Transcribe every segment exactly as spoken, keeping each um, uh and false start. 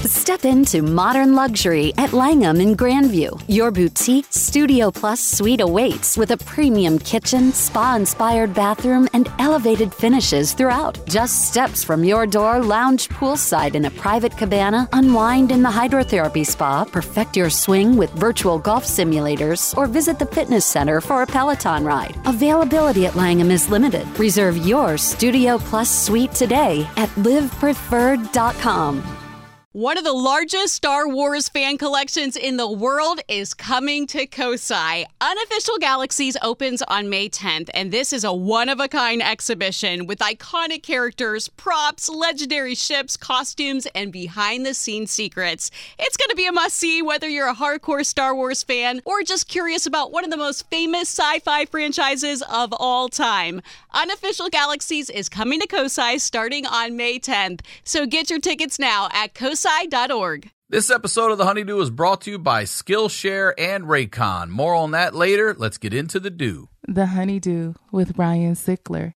Step into modern luxury at Langham in Grandview. Your boutique Studio Plus suite awaits with a premium kitchen, spa-inspired bathroom, and elevated finishes throughout. Just steps from your door, lounge poolside in a private cabana, unwind in the hydrotherapy spa, perfect your swing with virtual golf simulators, or visit the fitness center for a Peloton ride. Availability at Langham is limited. Reserve your Studio Plus suite today at live preferred dot com. One of the largest Star Wars fan collections in the world is coming to Kosai. Unofficial Galaxies opens on May tenth, and this is a one-of-a-kind exhibition with iconic characters, props, legendary ships, costumes, and behind-the-scenes secrets. It's going to be a must-see whether you're a hardcore Star Wars fan or just curious about one of the most famous sci-fi franchises of all time. Unofficial Galaxies is coming to Kosai starting on May tenth, so get your tickets now at kosai dot org. This episode of The Honeydew is brought to you by Skillshare and Raycon. More on that later. Let's get into the do. The Honeydew with Ryan Sickler.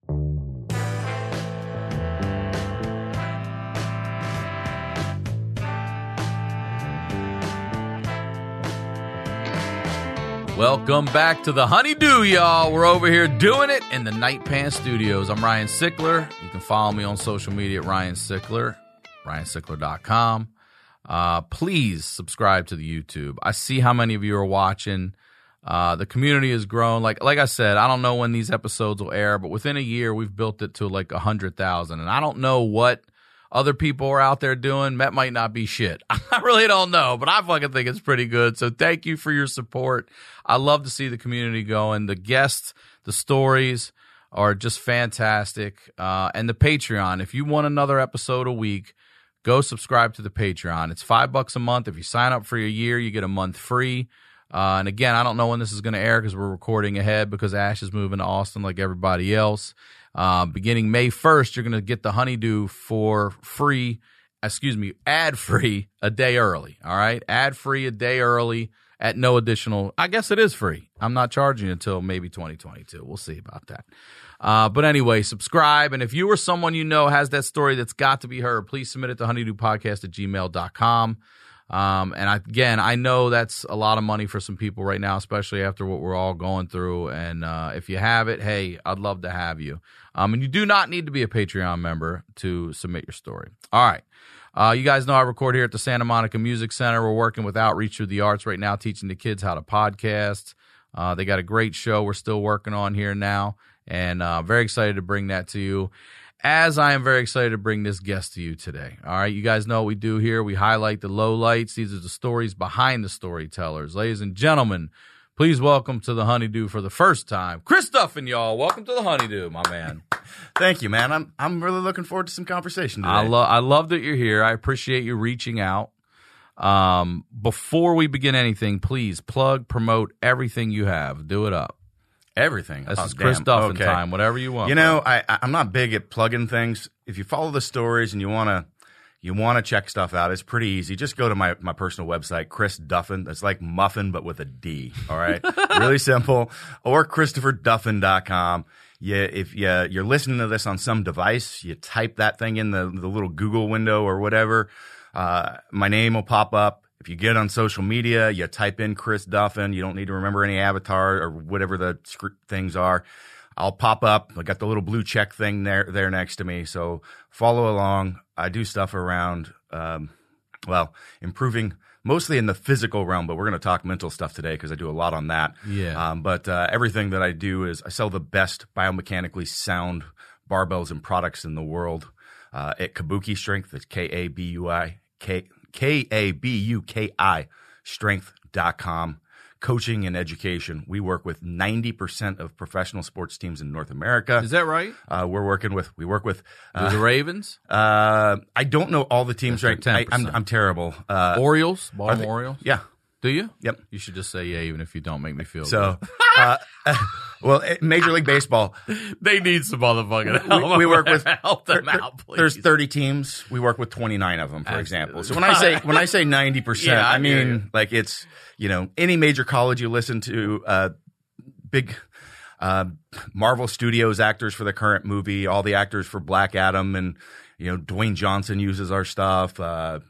Welcome back to The Honeydew, y'all. We're over here doing it in the Night Pants Studios. I'm Ryan Sickler. You can follow me on social media at Ryan Sickler, ryan sickler dot com. Uh, please subscribe to the YouTube. I see how many of you are watching. Uh, the community has grown. Like like I said, I don't know when these episodes will air, but within a year, we've built it to like one hundred thousand. And I don't know what other people are out there doing. That might not be shit. I really don't know, but I fucking think it's pretty good. So thank you for your support. I love to see the community going. The guests, the stories are just fantastic. Uh, and the Patreon, if you want another episode a week, go subscribe to the Patreon. It's five bucks a month. If you sign up for a year, you get a month free. Uh, and again, I don't know when this is going to air because we're recording ahead because Ash is moving to Austin like everybody else. Uh, beginning May first, you're going to get the Honeydew for free, excuse me, ad-free a day early, all right? Ad-free a day early at no additional, I guess it is free. I'm not charging until maybe twenty twenty-two. We'll see about that. Uh, but anyway, subscribe. And if you or someone you know has that story that's got to be heard, please submit it to honeydewpodcast at gmail dot com. Um, and I, again, I know that's a lot of money for some people right now, especially after what we're all going through. And uh, if you have it, hey, I'd love to have you. Um, and you do not need to be a Patreon member to submit your story. All right. Uh, you guys know I record here at the Santa Monica Music Center. We're working with Outreach Through the Arts right now, teaching the kids how to podcast. Uh, they got a great show we're still working on here now, and uh, very excited to bring that to you, as I am very excited to bring this guest to you today. All right, you guys know what we do here. We highlight the lowlights. These are the stories behind the storytellers. Ladies and gentlemen, please welcome to the Honeydew for the first time, Chris Duffin, y'all. Welcome to the Honeydew, my man. Thank you, man. I'm I'm really looking forward to some conversation today. I love I love that you're here. I appreciate you reaching out. Um, before we begin anything, please plug, promote everything you have. Do it up. Everything. This oh, is Chris damn. Duffin okay. time. Whatever you want. You know, I I'm not big at plugging things. If you follow the stories and you wanna you wanna check stuff out, it's pretty easy. Just go to my my personal website, Chris Duffin. It's like muffin but with a D. All right, really simple. Or Christopher Duffin dot com. Yeah, if you, you're listening to this on some device, you type that thing in the the little Google window or whatever. Uh, my name will pop up. If you get on social media, you type in Chris Duffin. You don't need to remember any avatar or whatever the things are. I'll pop up. I got the little blue check thing there there next to me. So follow along. I do stuff around, um, well, improving mostly in the physical realm, but we're going to talk mental stuff today because I do a lot on that. Yeah. Um, but uh, everything that I do is I sell the best biomechanically sound barbells and products in the world uh, at Kabuki Strength. That's K A B U I K K A B U K I strength dot com. Coaching and education. We work with ninety percent of professional sports teams in North America. Is that right? Uh, we're working with, we work with uh, the Ravens? Uh, I don't know all the teams That's right. I, I'm, I'm terrible. Uh, Orioles? Baltimore they, Orioles? Yeah. Do you? Yep. You should just say yeah, even if you don't make me feel so, good. uh, well, Major League Baseball. They need some motherfucking help. We, we work with help them out, please. There's thirty teams. We work with twenty-nine of them, for Absolutely. example. So when I say when I say ninety percent, Yeah, I I mean hear you. like it's, you know, any major college you listen to, uh, big uh, Marvel Studios actors for the current movie, all the actors for Black Adam, and you know Dwayne Johnson uses our stuff. Uh,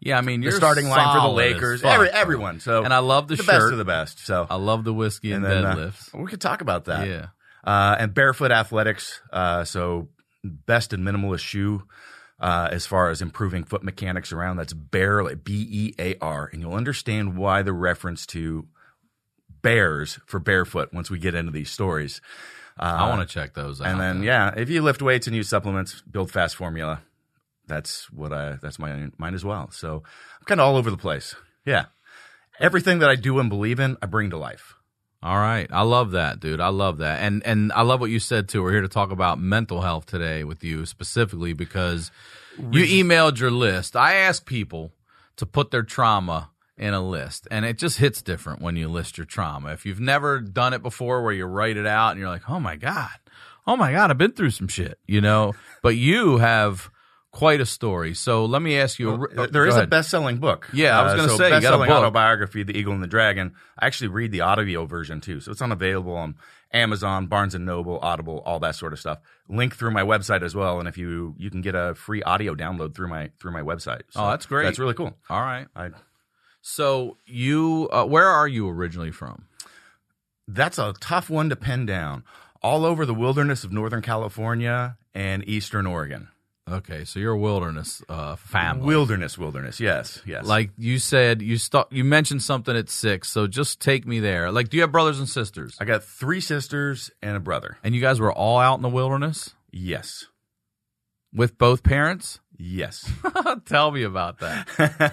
Yeah, I mean, the you're starting line for the solid as Lakers, fuck, every, bro. everyone. So, And I love the the shirt. best of the best. So, I love the whiskey and, and then, uh, deadlifts. we could talk about that. Yeah. Uh, and Barefoot Athletics, uh, so best and minimalist shoe uh, as far as improving foot mechanics around. That's Bear, B E A R. And you'll understand why the reference to bears for barefoot once we get into these stories. Uh, I want to check those out. And then, yeah, if you lift weights and use supplements, Build Fast Formula. That's what I, that's my mine as well. So I'm kind of all over the place. Yeah. Everything that I do and believe in, I bring to life. All right. I love that, dude. I love that. And and I love what you said, too. We're here to talk about mental health today with you specifically because you emailed your list. I ask people to put their trauma in a list, and it just hits different when you list your trauma. If you've never done it before where you write it out and you're like, oh, my God, oh, my God, I've been through some shit, you know, but you have quite a story. So let me ask you. Well, a, there go is ahead. a best-selling book. Yeah, I was Uh, gonna so say, you got a best-selling book. autobiography, The Eagle and the Dragon. I actually read the audio version too, so it's unavailable on Amazon, Barnes and Noble, Audible, all that sort of stuff. Link through my website as well, and if you you can get a free audio download through my through my website. So Oh, that's great. That's really cool. All right. I, So you, uh, where are you originally from? that's a tough one to pin down. All over the wilderness of Northern California and Eastern Oregon. Okay, so you're a wilderness uh, family. Wilderness, wilderness. Yes, yes. Like you said, you st- you mentioned something at six, so just take me there. Like, do you have brothers and sisters? I got three sisters and a brother. And you guys were all out in the wilderness Yes. with both parents? Yes. Tell me about that.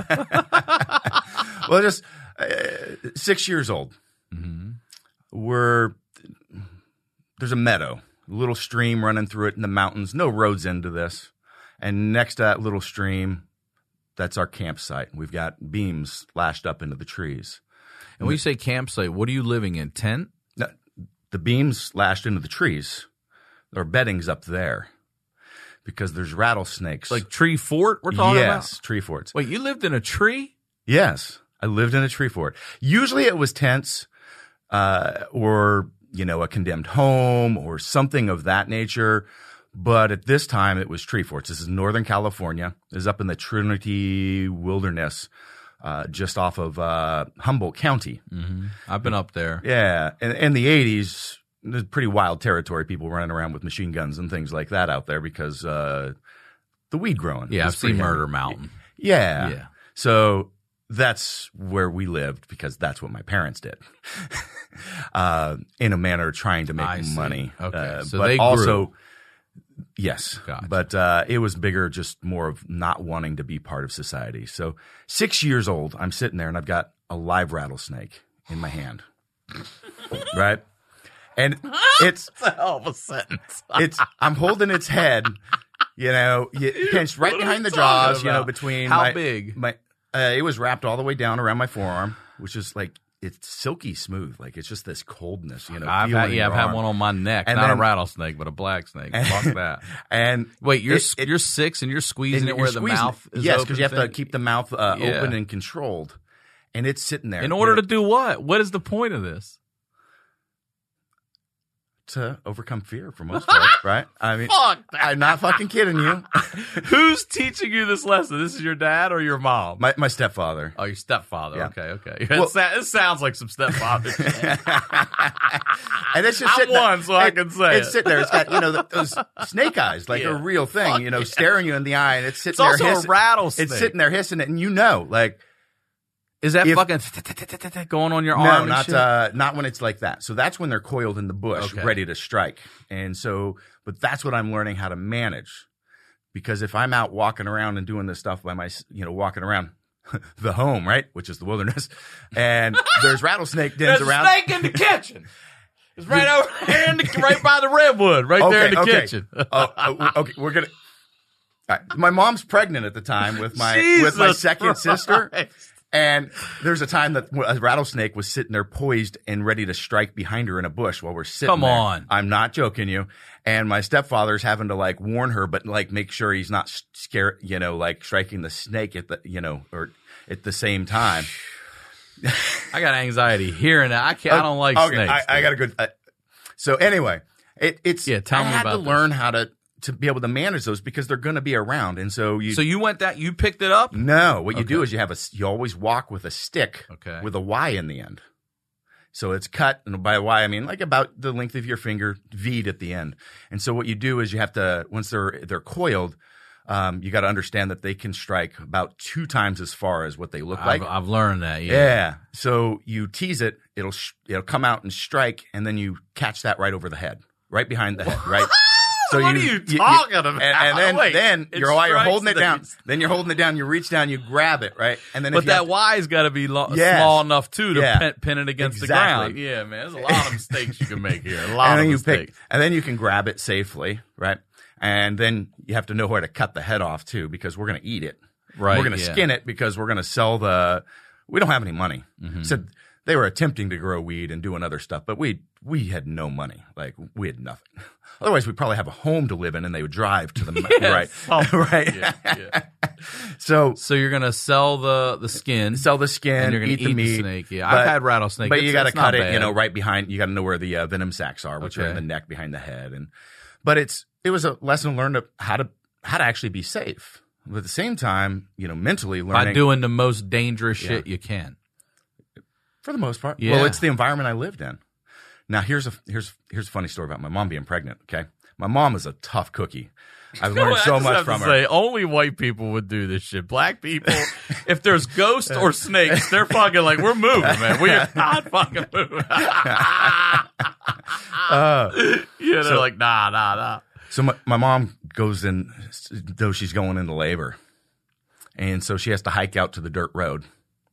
Well, just uh, six years old. Mm-hmm. We're there's a meadow, a little stream running through it in the mountains. No roads into this. And next to that little stream, that's our campsite. We've got beams lashed up into the trees. And when you say campsite, what are you living in? Tent? No, the beams lashed into the trees. Our bedding's up there because there's rattlesnakes. Like tree fort we're talking about? Yes, tree forts. Wait, you lived in a tree? Yes, I lived in a tree fort. Usually it was tents uh, or, you know, a condemned home or something of that nature. But at this time, it was tree forts. This is Northern California. It was up in the Trinity Wilderness, uh, just off of uh, Humboldt County. Mm-hmm. I've been up there. Yeah. In, in the eighties, there's pretty wild territory, people running around with machine guns and things like that out there because uh, the weed growing. Yeah, was I've seen pretty Murder heavy. Mountain. Yeah. Yeah. So that's where we lived because that's what my parents did uh, in a manner trying to make I see. money. Okay. Uh, So but they also, grew. yes, Gotcha. but uh, it was bigger, just more of not wanting to be part of society. So six years old, I'm sitting there and I've got a live rattlesnake in my hand, right? And it's That's a hell of a sentence. it's I'm holding its head, you know, you pinched right What are behind we the jaws, talking you know, about? between How my, big? My uh, it was wrapped all the way down around my forearm, which is like it's silky smooth, like it's just this coldness, you know. I've feeling had, in yeah, your I've had arm. one on my neck. And Not then- a rattlesnake, but a black snake. Fuck that. And Wait, you're it- it- you're six and you're squeezing and it you're where the squeezing mouth it. is yes, open because you have to thing? keep the mouth uh, Yeah. open and controlled, and it's sitting there In order you know, to do what? What is the point of this? to overcome fear for most part, right? I mean, Fuck that. I'm not fucking kidding you. Who's teaching you this lesson? This is your dad or your mom? My my stepfather. Oh, your stepfather. Yeah. Okay, okay. Well- it, sa- it sounds like some stepfather shit. And it's just I'm sitting there. one, so I It- can say it's it. sitting there. It's got you know the, those snake eyes, like Yeah. a real thing. Fuck you know, yeah. staring you in the eye, and it's sitting It's there. also a hissing. rattlesnake. It's sitting there hissing it, and you know, like Is that If- fucking going on your no, arm? and not shit? uh, not when it's like that. So that's when they're coiled in the bush, Okay. ready to strike. And so, but that's what I'm learning how to manage, because if I'm out walking around and doing this stuff by my, you know, walking around the home, right, which is the wilderness, and there's rattlesnake dens There's around. a snake in the kitchen. It's right over there, in the, right by the redwood, right there in the okay. kitchen. oh, oh, okay, we're gonna. All right. My mom's pregnant at the time with my with my Jesus second sister, Christ. and there's a time that a rattlesnake was sitting there poised and ready to strike behind her in a bush while we're sitting. Come there. on. I'm not joking you. And my stepfather's having to like warn her, but like make sure he's not scared, you know, like striking the snake at the, you know, or at the same time. I got anxiety hearing that. I can't. I don't like okay, snakes. I, I got a good. Uh, so anyway, it, it's Yeah, tell I me had about to this. learn how to to be able to manage those because they're going to be around. And so you So you went that you picked it up? No, what you Okay. do is you have a you always walk with a stick Okay. with a Y in the end. So it's cut, and by Y I mean like about the length of your finger, V'd at the end. And so what you do is you have to once they're they're coiled, um, you got to understand that they can strike about two times as far as what they look like. I've, I've learned that. Yeah. Yeah. So you tease it, it'll sh- it'll come out and strike, and then you catch that right over the head, right behind the head, right. So What are you talking about? And, and then, Wait, then it you're while you're strikes holding it down. things. Then you're holding it down. You reach down, you grab it, right, and then. But if you that have to- Y's got to be lo- Yes. small enough too to Yeah. pin, pin it against Exactly. the ground. Yeah, man, there's a lot of mistakes you can make here. A lot and then of you mistakes. pick, and then you can grab it safely, right? And then you have to know where to cut the head off too, because we're going to eat it. Right, We're going to yeah. skin it because we're going to sell the. We don't have any money. Mm-hmm. So they were attempting to grow weed and doing other stuff, but we we had no money. Like we had nothing. Otherwise, we'd probably have a home to live in, and they would drive to the right, something. right. Yeah, yeah. So So you're gonna sell the the skin, sell the skin, and you're gonna eat, eat, the meat. snake. Yeah, but- I've had rattlesnake, but It's- you got to it's not cut it, bad. you know, right behind. You got to know where the uh, venom sacs are, which are in Okay. the neck behind the head. And but it's it was a lesson learned of how to how to actually be safe. But at the same time, you know, mentally learning by doing the most dangerous shit you can. for the most part. Yeah. Well, it's the environment I lived in. Now here's a here's here's a funny story about my mom being pregnant. Okay, my mom is a tough cookie. I've learned I so just much have from to her. say, only white people would do this shit. Black people, if there's ghosts or snakes, they're fucking like, we're moving, man. We are not fucking moving. Uh, yeah, they're so- like, nah, nah, nah. So my, my mom goes in, though she's going into labor. And so she has to hike out to the dirt road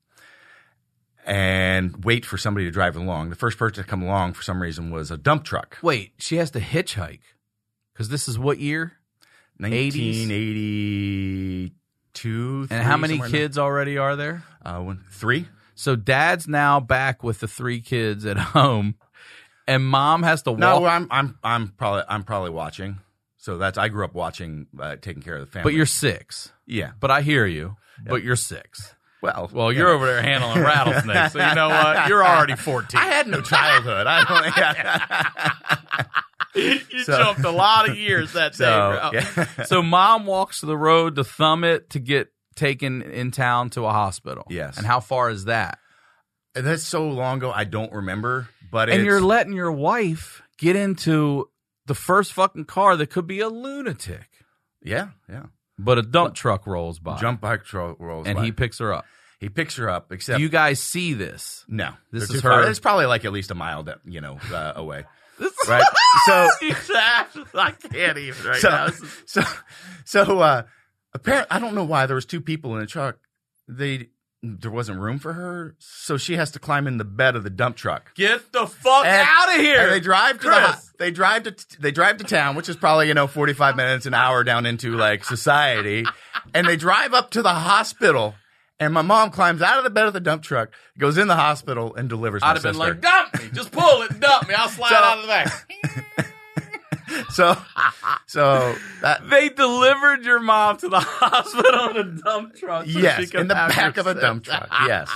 and wait for somebody to drive along. The first person to come along for some reason was a dump truck. Wait, she has to hitchhike. Because this is what year? nineteen eighty-two. And three, how many somewhere in there. kids already are there? Uh, one, three. So dad's now back with the three kids at home, and mom has to walk. No, I'm I'm I'm probably I'm probably watching. So that's I grew up watching, uh, taking care of the family. but you're six. yeah. But I hear you. But you're six. Well, Well, you you're know. over there handling rattlesnakes. So you know what? You're already fourteen. I had no childhood. I don't. you So- jumped a lot of years that day, So, bro. yeah. So mom walks to the road to thumb it to get taken in town to a hospital. Yes. And how far is that? That's so long ago. I don't remember. But And it's, you're letting your wife get into the first fucking car that could be a lunatic. yeah, yeah. But a dump truck rolls by. Jump bike tro- rolls and by. he picks her up. he picks her up. Except Do you guys see this? no, This They're is too her- far. It's probably like at least a mile, that, you know, uh, away. Right. So I can't even right so now. so so uh, apparently I don't know why there was two people in the truck. They there wasn't room for her, so she has to climb in the bed of the dump truck. Get the fuck And- out of here. And they drive to the, Chris. they drive to they drive to town, which is probably, you know, forty-five minutes, an hour down into like society, and they drive up to the hospital. And my mom climbs out of the bed of the dump truck, goes in the hospital, and delivers my I'd have been sister. like, dump me. Just pull it and dump me. I'll slide So- out of the back. so, so that They delivered your mom to the hospital in a dump truck. so she yes, could in the have back her of a sister. dump truck. Yes.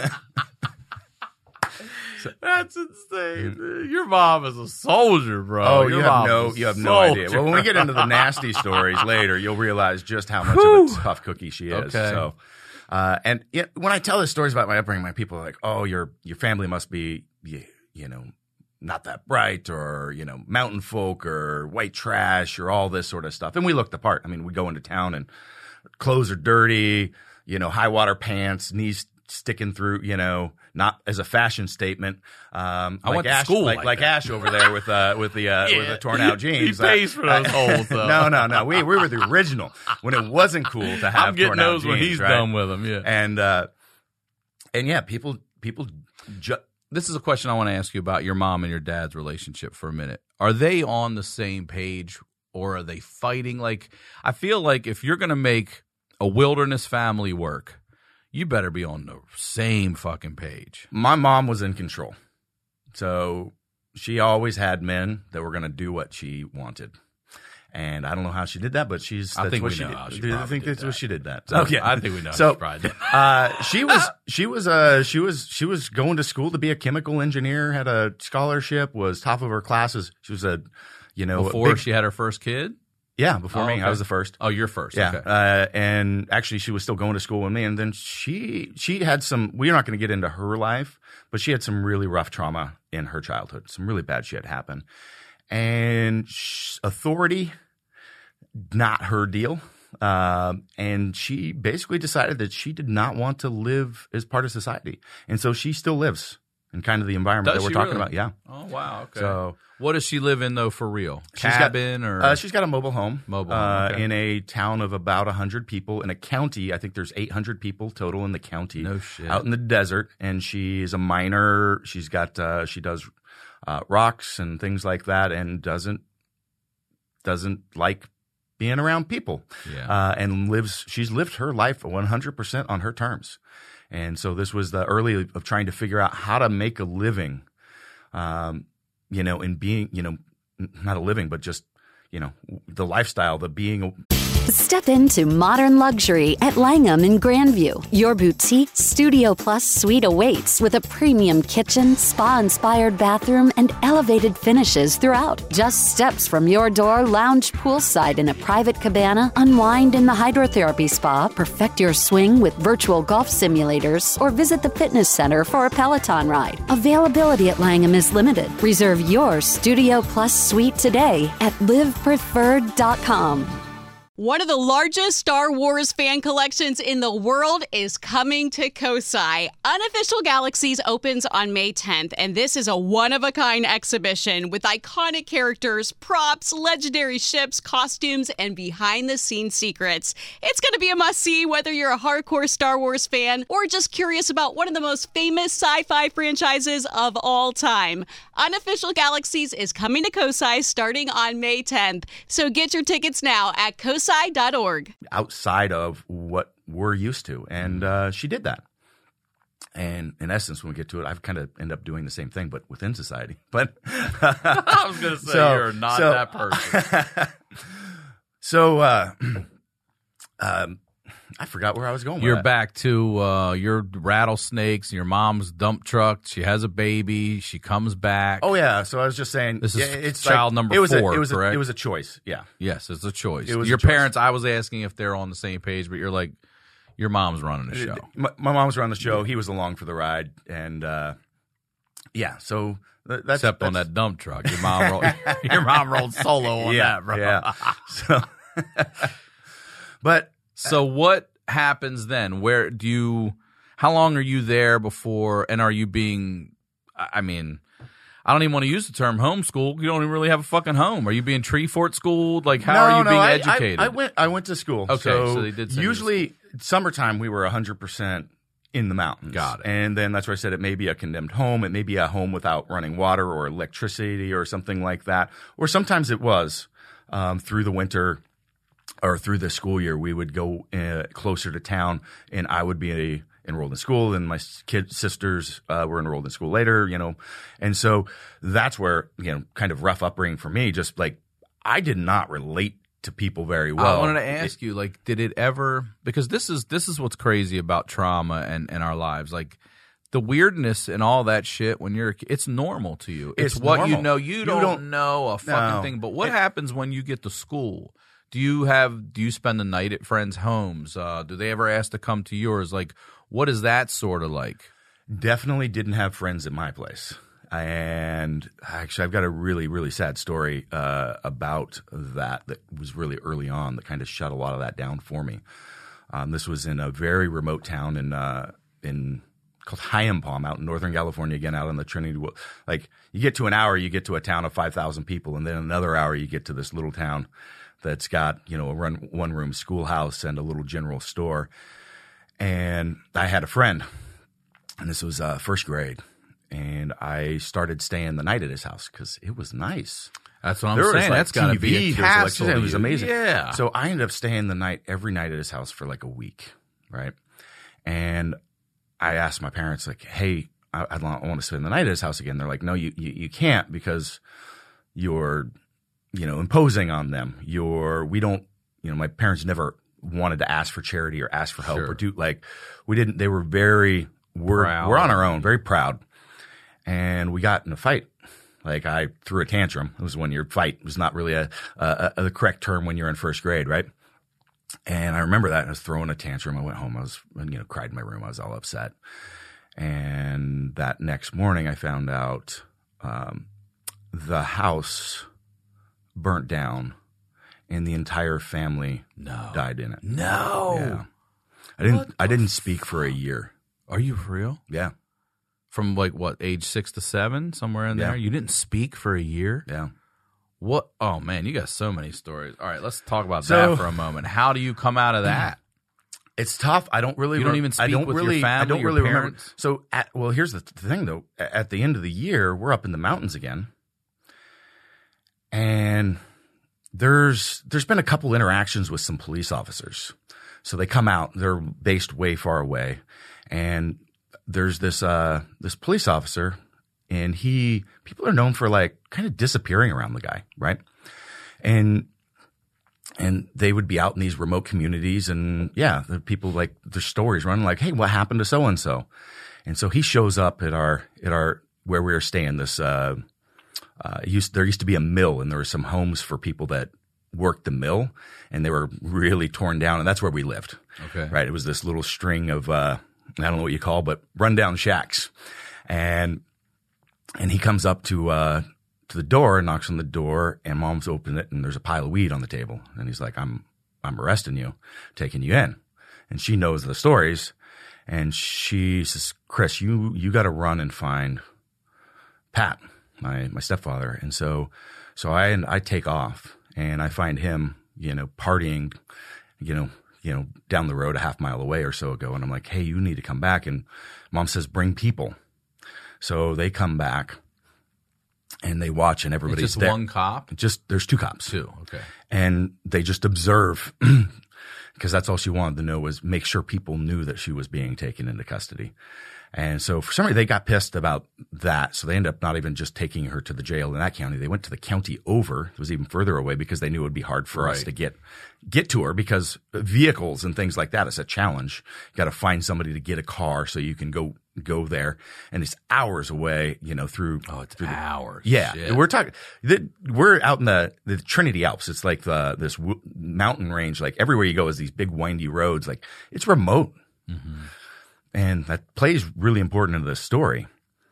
That's insane. Your mom is a soldier, bro. Oh, Your you have mom no, is a you have no idea. soldier. Well, when we get into the nasty stories later, you'll realize just how much of a tough cookie she is. Okay. So, uh, and yeah, when I tell the stories about my upbringing, my people are like, "Oh, your your family must be, you, you know, not that bright, or you know, mountain folk, or white trash, or all this sort of stuff." And we look the part. I mean, we go into town and clothes are dirty, you know, high water pants, knees sticking through, you know, not as a fashion statement. Um, I like went to Ash, school like, like like that. Ash over there with uh, with the uh, with the torn out jeans. He pays for those holes, though. No, no, no. We we were the original when it wasn't cool to have I'm getting torn out those when jeans, he's right? done with them. Yeah. And uh, and yeah, people people. Ju- This is a question I want to ask you about your mom and your dad's relationship for a minute. Are they on the same page, or are they fighting? Like, I feel like if you're going to make a wilderness family work, you better be on the same fucking page. My mom was in control, so she always had men that were going to do what she wanted. And I don't know how she did that, but she's. I That's think what we she know did. how she Do you probably think did that's that. what she did that? So, Okay, I think we know how So she probably did. uh, she was she was uh she was she was going to school to be a chemical engineer. Had a scholarship. Was top of her classes. She was a, you know, a Before big- she had her first kid? Yeah, before Oh, me. okay. I was the first. Oh, you're first. Yeah, Okay. uh, and actually, she was still going to school with me. And then she she had some. We're not going to get into her life, but she had some really rough trauma in her childhood. Some really bad shit happened, and sh- authority, not her deal. Uh, and she basically decided that she did not want to live as part of society, and so she still lives in kind of the environment Does that we're she talking really? about. Yeah. Oh, wow. Okay. So. What does she live in, though, for real? She's got- Cabin or? Uh, she's got a mobile home. Mobile home, uh, okay. in a town of about one hundred people. In a county, I think there's eight hundred people total in the county. No shit. Out in the desert. And she's a miner. She's got, uh, she does uh, rocks and things like that and doesn't, doesn't like being around people. Yeah. Uh, and lives, she's lived her life one hundred percent on her terms. And so this was the early of trying to figure out how to make a living, um, you know, in being, you know, not a living, but just, you know, the lifestyle, the being. Step into modern luxury at Langham in Grandview. Your boutique Studio Plus suite awaits with a premium kitchen, spa-inspired bathroom, and elevated finishes throughout. Just steps from your door, lounge poolside in a private cabana, unwind in the hydrotherapy spa, perfect your swing with virtual golf simulators, or visit the fitness center for a Peloton ride. Availability at Langham is limited. Reserve your Studio Plus suite today at live preferred dot com. One of the largest Star Wars fan collections in the world is coming to Kosai. Unofficial Galaxies opens on May tenth, and this is a one-of-a-kind exhibition with iconic characters, props, legendary ships, costumes, and behind-the-scenes secrets. It's going to be a must-see whether you're a hardcore Star Wars fan or just curious about one of the most famous sci-fi franchises of all time. Unofficial Galaxies is coming to Kosai starting on May tenth, so get your tickets now at kosai dot org. Outside of what we're used to. And uh, she did that. And in essence, when we get to it, I've kind of end up doing the same thing, but within society. But I was going to say, So- you're not so- that person. so uh, um, I forgot where I was going with You're that. back to uh, your rattlesnakes and your mom's dump truck. She has a baby. She comes back. Oh yeah, so I was just saying, This is yeah, it's child like, number it was four, A, it was correct? A, it was a choice. Yeah, Yes, it's a choice. It was your a choice. parents, I was asking if they're on the same page, but you're like, your mom's running the show. My, my mom was running the show. He was along for the ride, and uh, yeah. So th- that's Except on that's- that dump truck. Your mom rolled, your mom rolled solo on yeah, that, bro. Yeah. So, but So what happens then? Where do you, how long are you there before, and are you being, I I mean, I don't even want to use the term homeschool. You don't even really have a fucking home. Are you being tree fort schooled? Like, how no, are you no, being I, I- educated? I, went. I went to school. Okay, so, so they did send you to usually summertime we were hundred percent in the mountains. Got it. And then that's where I said it may be a condemned home. It may be a home without running water or electricity or something like that. Or sometimes it was um, through the winter. Or through the school year, we would go uh, closer to town, and I would be a, enrolled in school, and my kid sisters uh, were enrolled in school later, you know. And so that's where, you know, kind of rough upbringing for me, just like I did not relate to people very well. I wanted to ask you, like, did it ever, because this is this is what's crazy about trauma and, and our lives, like the weirdness and all that shit when you're a kid, it's normal to you. It's, It's what you normal. know. You, You don't, don't- know a fucking No. thing. But what It- happens when you get to school? Do you have, do you spend the night at friends' homes? Uh, do they ever ask to come to yours? Like, what is that sort of like? Definitely didn't have friends at my place. And actually, I've got a really, really sad story uh, about that that was really early on that kind of shut a lot of that down for me. Um, this was in a very remote town in uh, in called Hyampom out in Northern California, again, out on the Trinity. Like, you get to an hour, you get to a town of five thousand people, and then another hour, you get to this little town that's got, you know, a run, one-room schoolhouse and a little general store. And I had a friend, and this was uh, first grade, and I started staying the night at his house because it was nice. That's what I'm There was, saying. like, That's got to T V, be a there was castle. electricity, to it was you. amazing. Yeah. So I ended up staying the night every night at his house for like a week, right? And I asked my parents, like, hey, I, I want to spend the night at his house again. They're like, no, you, you, you can't because you're, you know, imposing on them. You're, we don't, you know, my parents never wanted to ask for charity or ask for help Sure. or do, like, we didn't, they were very, we're, Proud. we're on our own, very proud. And we got in a fight Like I threw a tantrum. It was when your fight was not really a, a, a the correct term when you're in first grade, right? And I remember that. I was throwing a tantrum. I went home. I was, you know, cried in my room. I was all upset. And that next morning, I found out um, the house burnt down, and the entire family No. died in it. No. Yeah, I didn't. I didn't speak for a year. Are you for real? Yeah, From like what, age six to seven, somewhere in Yeah. there? You didn't speak for a year? yeah. What? Oh man, you got so many stories. All right, let's talk about So- that for a moment. How do you come out of that? It's tough. I don't really. You don't re- even I speak don't with your really, I family, don't your really remember. parents? So, at, well, here's the th- thing, though. A- At the end of the year, we're up in the mountains again, and there's there's been a couple interactions with some police officers. So they come out. They're based way far away, and there's this uh, this police officer, and he people are known for like kind of disappearing around the guy, right? And And they would be out in these remote communities, and yeah, the people like their stories running like, "Hey, what happened to so and so?" And so he shows up at our at our where we were staying. This uh, uh, used there used to be a mill, and there were some homes for people that worked the mill, and they were really torn down, and that's where we lived. Okay. Right? It was this little string of uh, I don't know what you call, but rundown shacks, and and he comes up to. Uh, to the door, knocks on the door, and mom's opened it, and there's a pile of weed on the table. And he's like, I'm, I'm arresting you, taking you in. And she knows the stories. And she says, Chris, you, you got to run and find Pat, my, my stepfather. And so, so I, and I take off, and I find him, you know, partying, you know, you know, down the road a half mile away or so ago. And I'm like, hey, you need to come back. And mom says, bring people. So they come back. And they watch, and everybody's It's just there. one cop? Just there's two cops, Two, okay. and they just observe because that's all she wanted to know was make sure people knew that she was being taken into custody. And so for some reason they got pissed about that, so they ended up not even just taking her to the jail in that county. They went to the county over. It was even further away because they knew it would be hard for us Right. to get get to her because vehicles and things like that is a challenge. You got to find somebody to get a car so you can go go there, and it's hours away. You know through Oh, it's through the, hours. yeah, Shit. we're talking. The, we're out in the, the Trinity Alps. It's like the this w- mountain range. Like everywhere you go is these big windy roads. Like it's remote, Mm-hmm. and that plays really important into this story.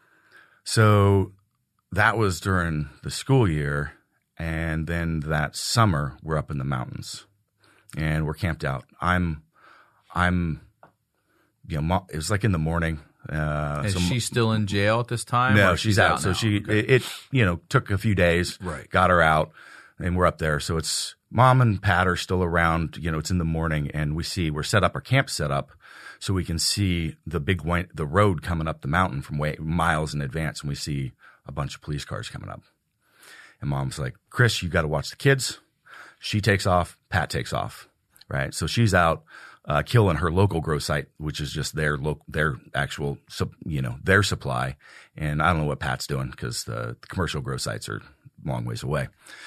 So that was during the school year, and then that summer we're up in the mountains, and we're camped out. I'm, I'm, you know, mo- it was like in the morning. Uh, Is so she still in jail at this time? no, or she's out. So now? she Okay. it, it you know took a few days. Right. Got her out, and we're up there. So it's mom and Pat are still around. You know, it's in the morning, and we see we're set up. Our camp set up, so we can see the big white, the road coming up the mountain from way miles in advance, and we see a bunch of police cars coming up. And mom's like, Chris, you got to watch the kids. She takes off. Pat takes off. Right. So she's out. Uh, killing her local grow site, which is just their local, their actual, sup- you know, their supply. And I don't know what Pat's doing because the, the commercial grow sites are a long ways away.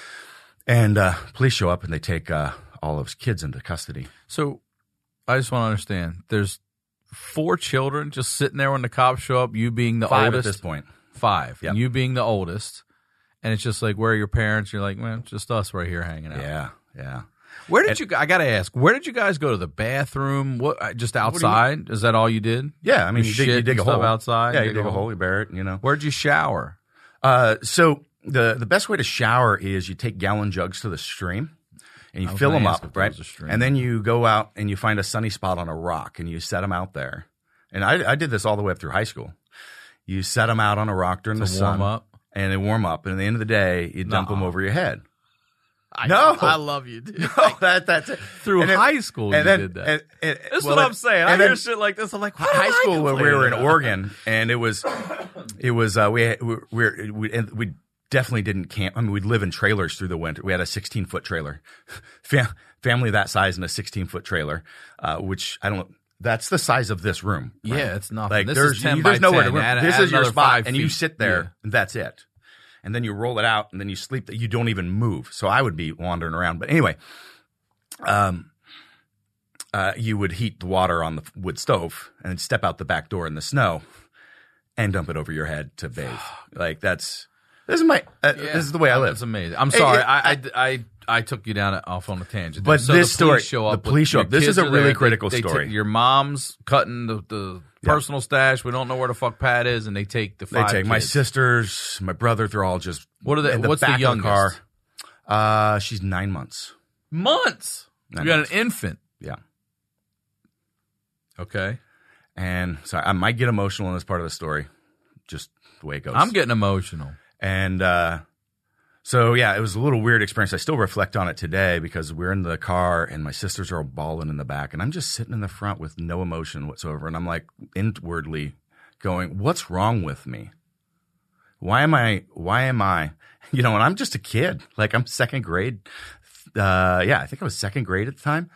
And uh, police show up and they take uh, all of his kids into custody. So I just want to understand. There's four children just sitting there when the cops show up, you being the Five oldest. at this point. Five. Yep. And you being the oldest. And it's just like, where are your parents? You're like, man, just us right here hanging out. Yeah, yeah. Where did you? I gotta ask. Where did you guys go to the bathroom? What? uh, Just outside? Is that all you did? Yeah, I mean, You you, dig, shit you dig and a stuff hole outside, Yeah, you dig a hole, you bury it. You know. Where'd you shower? Uh, so the the best way to shower is you take gallon jugs to the stream and you I was fill gonna them ask if up, there right? was a stream. And then you go out and you find a sunny spot on a rock and you set them out there. And I, I did this all the way up through high school. You set them out on a rock during To the sun, warm up? and they warm up. And at the end of the day, you dump them Nuh-uh. over your head. I, No. I love you, dude. Oh, that that's it. Through And then- high school, you and then, did that. And, and, That's well, what and- I'm saying. I and hear then- shit like this. I'm like, why high did I school when we complain were in about? Oregon, and it was, it was uh, we we we we, and we definitely didn't camp. I mean, we'd live in trailers through the winter. We had a sixteen foot trailer, Fam- family that size in a sixteen foot trailer, uh, which I don't. That's the size of this room. right? Yeah, it's nothing. Like This there's is ten you- by there's nowhere ten. to room. Add- This add is your another spot, five and you feet. sit there, Yeah. and that's it. And then you roll it out, and then you sleep. You don't even move. So I would be wandering around. But anyway, um, uh, you would heat the water on the wood stove, and then step out the back door in the snow, and dump it over your head to bathe. Like that's This is my. Uh, Yeah. This is the way I live. That's amazing. I'm Hey, sorry. it- I, I, I, I took you down off on a tangent. But so this the police story- show up the police with- show your up. This kids is a are really there. critical They- they story. take- your mom's cutting the, the Yeah. personal stash. We don't know where the fuck Pat is, and they take the They five take my kids. sisters, my brother. They're all just. What are they? in the What's back the of youngest? car. Uh, she's nine months. Months. Nine you got months. an infant. Yeah. Okay. And so I might get emotional in this part of the story, just the way it goes. I'm getting emotional. And uh, so, yeah, it was a little weird experience. I still reflect on it today because we're in the car and my sisters are all bawling in the back. And I'm just sitting in the front with no emotion whatsoever. And I'm like inwardly going, what's wrong with me? Why am I, why am I, you know, and I'm just a kid. Like I'm second grade. Uh, yeah, I think I was second grade at the time.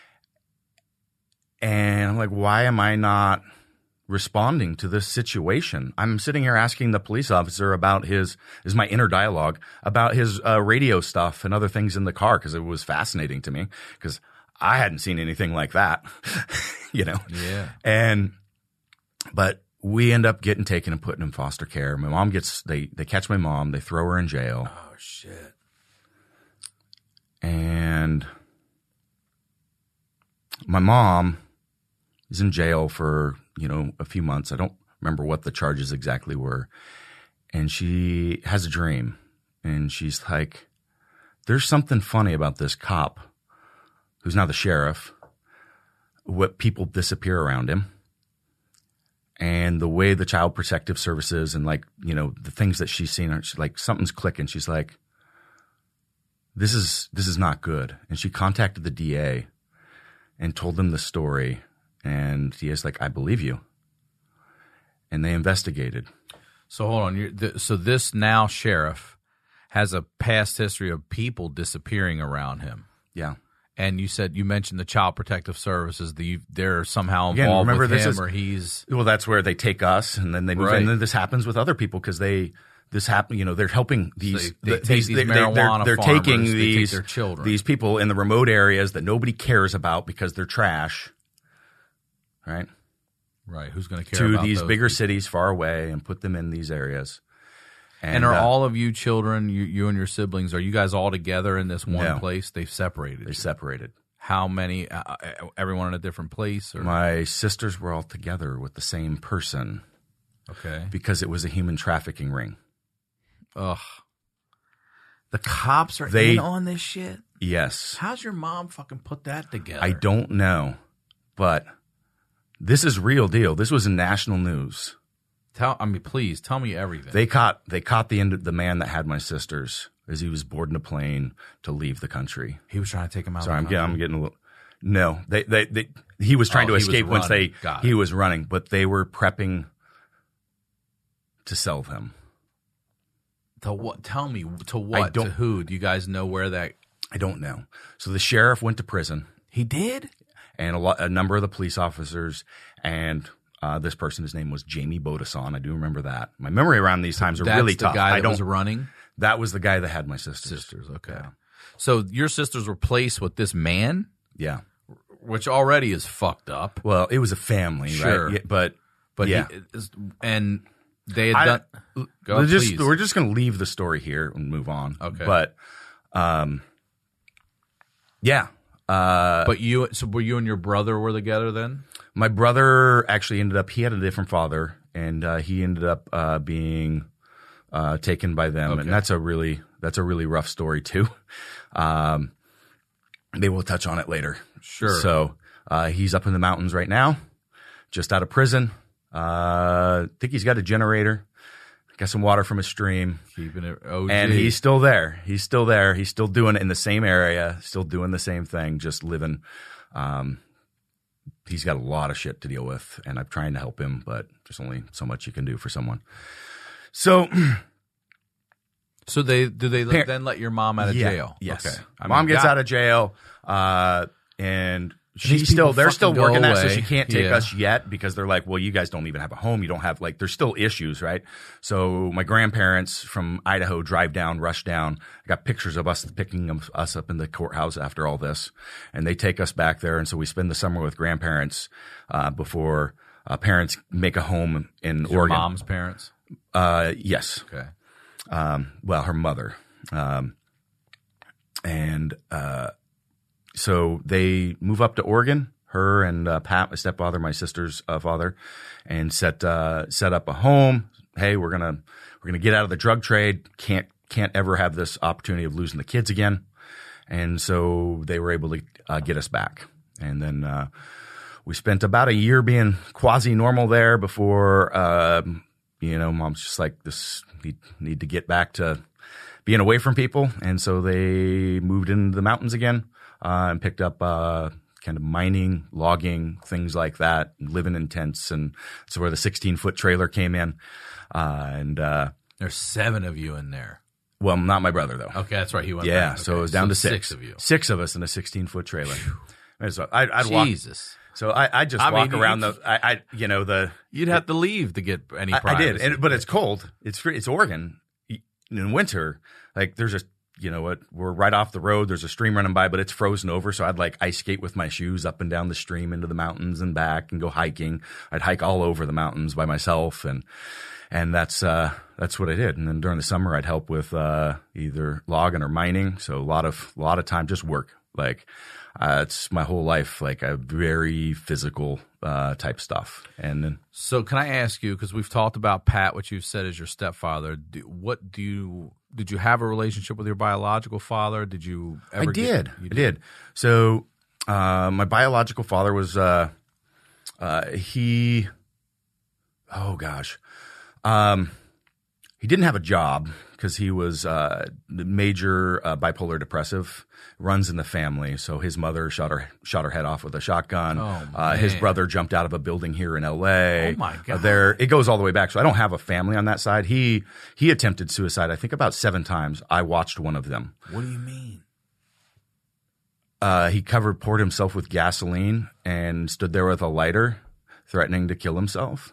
And I'm like, why am I not responding to this situation? I'm sitting here asking the police officer about his, is my inner dialogue, about his uh, radio stuff and other things in the car because it was fascinating to me because I hadn't seen anything like that, you know? Yeah. And, but we end up getting taken and put in foster care. My mom gets, they, they catch my mom, they throw her in jail. Oh, shit. And my mom is in jail for, you know, a few months. I don't remember what the charges exactly were. And she has a dream. And she's like, there's something funny about this cop who's now the sheriff. What people disappear around him. And the way the Child Protective Services and like, you know, the things that she's seen, she's like, something's clicking. She's like, this is, this is not good. And she contacted the D A and told them the story. And D A's like, I believe you. And they investigated. So hold on. You're, th- so this now sheriff has a past history of people disappearing around him. Yeah. And you said you mentioned the Child Protective Services. The they're somehow Again, involved remember with this him, is- or he's Well, that's where they take us and then they move Right. in. And then this happens with other people because they, this happen, you know, they're helping these, they- they the- take these they- they're- marijuana they're, they're taking farmers, they take these, their children. these people in the remote areas that nobody cares about because they're trash. Right. right. Who's going to care To about these those bigger people? cities far away and put them in these areas. And are uh, all of you children, you, you and your siblings, are you guys all together in this one No. place? They've separated. they you. separated. How many? Uh, everyone in a different place? Or My sisters were all together with the same person okay. because it was a human trafficking ring. Ugh. The cops are They- in on this shit. Yes. How's your mom fucking put that together? I don't know, but this is real deal. This was in national news. Tell. I mean, please tell me everything. They caught they caught the end the man that had my sisters as he was boarding a plane to leave the country. he was trying to take him out. Sorry, of I'm the getting I'm country. getting a little. No, they they, they he was trying Oh, to he was escape once they running. Got he it. was running, but they were prepping to sell him. To what? Tell me to what? don't- To who? Do you guys know where that? I don't know. So the sheriff went to prison. He did. And a, lot, a number of the police officers and uh, this person, his name was Jamie Bodasson. I do remember that. My memory around these times are That's really the tough. guy I that don't. was running. That was the guy that had my sisters. Sisters. Okay. Yeah. So your sisters were placed with this man, Yeah. which already is fucked up. Well, it was a family, Sure. right? Yeah, but But yeah, he is, and they had I- done. Go we're just please. we're just going to leave the story here and move on. Okay. But, um, yeah. Uh, But you, so were you and your brother were together then? my brother actually ended up. He had a different father, and uh, he ended up uh, being uh, taken by them, Okay. and that's a really that's a really rough story too. Um, they will touch on it later. Sure. So uh, he's up in the mountains right now, just out of prison. Uh, I think he's got a generator, got some water from a stream, Keeping it O G. and he's still there. He's still there. He's still doing it in the same area, still doing the same thing, just living. Um, he's got a lot of shit to deal with, and I'm trying to help him, but there's only so much you can do for someone. So, So they do they Par- then let your mom out of yeah, jail? Yes. Okay. I Mom mean, gets God- out of jail, uh, and These she's still people they're still fucking go working that, so away. she can't take Yeah. us yet because they're like, well, you guys don't even have a home. You don't have like there's still issues, right? So my grandparents from Idaho drive down, rush down. I got pictures of us picking them, us up in the courthouse after all this, and they take us back there, and so we spend the summer with grandparents uh, before uh, parents make a home in Your Oregon. mom's parents. Uh, yes. Okay. Um, well, her mother. Um, and uh, so they move up to Oregon, her and uh, Pat, my stepfather, my sister's uh, father, and set uh, set up a home. Hey, we're gonna we're gonna get out of the drug trade. Can't can't ever have this opportunity of losing the kids again. And so they were able to uh, get us back. And then uh, we spent about a year being quasi-normal there before, uh, you know, mom's just like, this need, need to get back to being away from people. And so they moved into the mountains again uh, and picked up uh, kind of mining, logging, things like that, living in tents. And that's where the sixteen-foot trailer came in. Uh, and uh, There's seven of you in there. Well, not my brother, though. Okay, that's right. He went Yeah, back. so Okay, it was down so to six. Six of you. Six of us in a sixteen-foot trailer. And so I'd, I'd walk. Jesus. So I, I just I walk mean, around you- the, I, I, you know, the. You'd have to leave to get any I, I privacy. did, and, but it's cold. It's free, it's Oregon in winter. Like there's a, you know what, we're right off the road. There's a stream running by, but it's frozen over. So I'd like ice skate with my shoes up and down the stream into the mountains and back and go hiking. I'd hike all over the mountains by myself, and and that's uh, that's what I did. And then during the summer, I'd help with uh, either logging or mining. So a lot of a lot of time just work. Like uh, it's my whole life, like a very physical uh, type stuff. And then So can I ask you, because we've talked about Pat, what you've said is your stepfather. Do, what do you did you have a relationship with your biological father? Did you ever I did. Get, you I did. So uh, my biological father was uh, uh, he. Oh gosh, um, he didn't have a job because he was uh, major uh, bipolar depressive. Runs in the family. So his mother shot her shot her head off with a shotgun. Oh, uh, his man. brother jumped out of a building here in L A. Oh, my God. Uh, there, it goes all the way back. So I don't have a family on that side. He he attempted suicide, I think, about seven times. I watched one of them. What do you mean? Uh, he covered, poured himself with gasoline and stood there with a lighter, threatening to kill himself.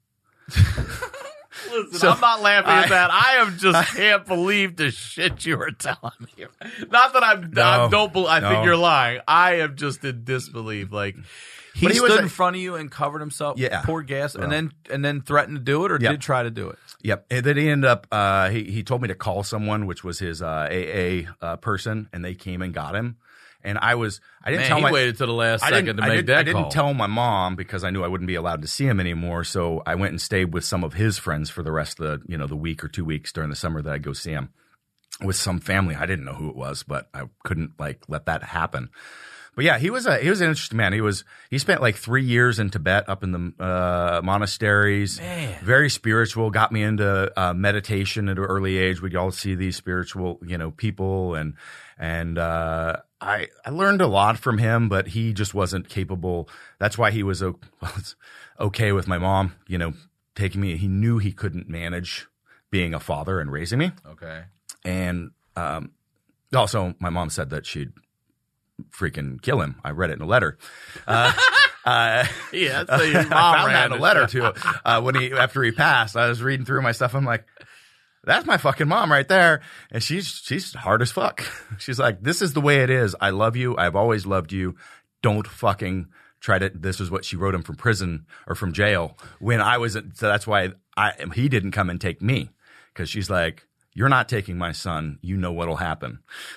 Listen, So, I'm not laughing I- at that. I am just can't believe the shit you are telling me. Not that I'm, I No. don't. bel I think No. you're lying. I am just in disbelief. Like he, But he stood was in a- front of you and covered himself, Yeah. poured gas, Well. and then and then threatened to do it, or Yep. did try to do it. Yep. And then he ended up, uh, he, he told me to call someone, which was his uh, A A uh, person, and they came and got him. And I was, I didn't Man, tell he my, waited till the last I second didn't, to I make didn't, that I didn't call. tell my mom because I knew I wouldn't be allowed to see him anymore. So I went and stayed with some of his friends for the rest of the, you know, the week or two weeks during the summer that I'd go see him with some family. I didn't know who it was, but I couldn't like let that happen. But yeah, he was a he was an interesting man. He was he spent like three years in Tibet, up in the uh, monasteries. Man. Very spiritual. Got me into uh, meditation at an early age. We'd all see these spiritual, you know, people, and and uh, I I learned a lot from him. But he just wasn't capable. That's why he was o- well, it's okay with my mom, you know, taking me. He knew he couldn't manage being a father and raising me. Okay. And um, also, my mom said that she'd freaking kill him. I read it in a letter. Uh, uh, Yeah, that's I found that in a letter too. Uh, when he after he passed, I was reading through my stuff. I'm like, that's my fucking mom right there, and she's she's hard as fuck. She's like, this is the way it is. I love you. I've always loved you. Don't fucking try to. This is what she wrote him from prison or from jail when I was. So that's why I he didn't come and take me, because she's like, you're not taking my son. You know what'll happen.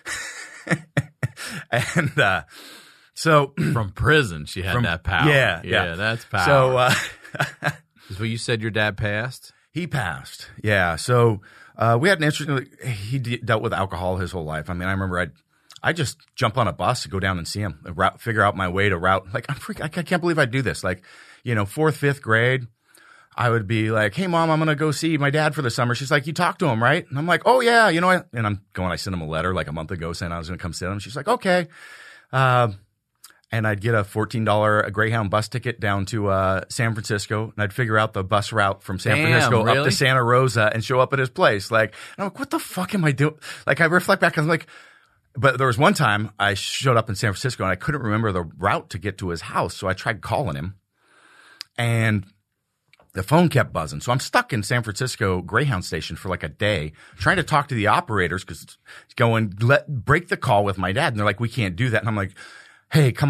And uh, so From prison, she had From- that power. yeah, yeah, yeah. that's power. so uh, so you said your dad passed. he passed. Yeah. So uh, we had an interesting. He de- dealt with alcohol his whole life. I mean, I remember I'd I just jump on a bus and go down and see him, route, figure out my way to route. Like I'm freak. I can't believe I do this. Like, you know, fourth, fifth grade. I would be like, hey, Mom, I'm going to go see my dad for the summer. She's like, you talked to him, right? And I'm like, oh, yeah, you know what? And I'm going, I sent him a letter like a month ago saying I was going to come see him. She's like, okay. Uh, and I'd get a fourteen dollars Greyhound bus ticket down to uh, San Francisco, and I'd figure out the bus route from San Damn, Francisco up really? to Santa Rosa and show up at his place. Like, and I'm like, what the fuck am I doing? Like, I reflect back and I'm like, but there was one time I showed up in San Francisco and I couldn't remember the route to get to his house. So I tried calling him, and the phone kept buzzing. So I'm stuck in San Francisco Greyhound station for like a day trying to talk to the operators because it's going, let break the call with my dad. And they're like, we can't do that. And I'm like, hey, come on.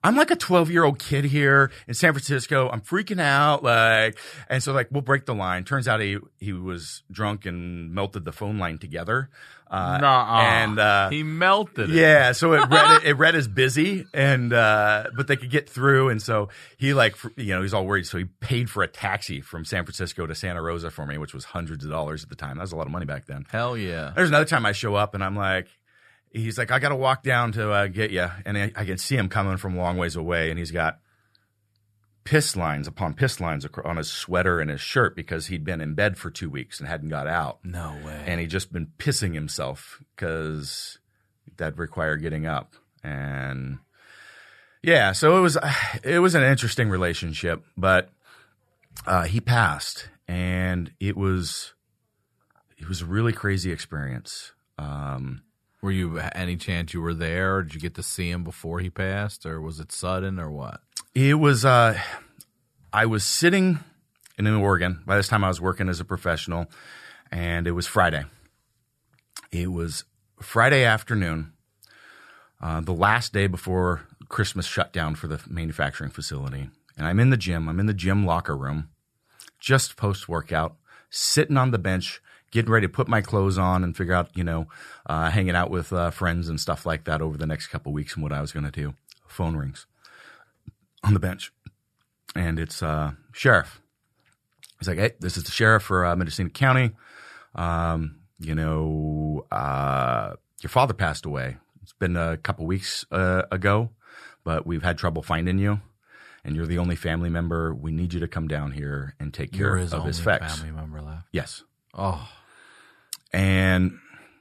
I'm like a twelve year old kid here in San Francisco. I'm freaking out. Like, and so like, we'll break the line. Turns out he, he was drunk and melted the phone line together. Uh, Nuh-uh. and, uh, he melted it. Yeah. So it read, it read as busy and, uh, but they could get through. And so he like, you know, he's all worried. So he paid for a taxi from San Francisco to Santa Rosa for me, which was hundreds of dollars at the time. That was a lot of money back then. Hell yeah. There's another time I show up and I'm like, he's like, I got to walk down to uh, get you. And I, I can see him coming from a long ways away. And he's got piss lines upon piss lines on his sweater and his shirt because he'd been in bed for two weeks and hadn't got out. No way. And he'd just been pissing himself because that required getting up. And yeah, so it was, it was an interesting relationship, but uh, he passed and it was, it was a really crazy experience. Um, Were you any chance you were there? Or did you get to see him before he passed, or was it sudden, or what? It was. Uh, I was sitting in Oregon by this time. I was working as a professional, and it was Friday. It was Friday afternoon, uh, the last day before Christmas shut down for the manufacturing facility, and I'm in the gym. I'm in the gym locker room, just post workout, sitting on the bench, getting ready to put my clothes on and figure out, you know, uh, hanging out with uh, friends and stuff like that over the next couple of weeks and what I was going to do. Phone rings on the bench, and it's uh, sheriff. He's like, hey, this is the sheriff for uh, Mendocino County. Um, you know, uh, your father passed away. It's been a couple weeks uh, ago, but we've had trouble finding you, and you're the only family member. We need you to come down here and take care You're his of his only effects. family member left. Yes. Oh. And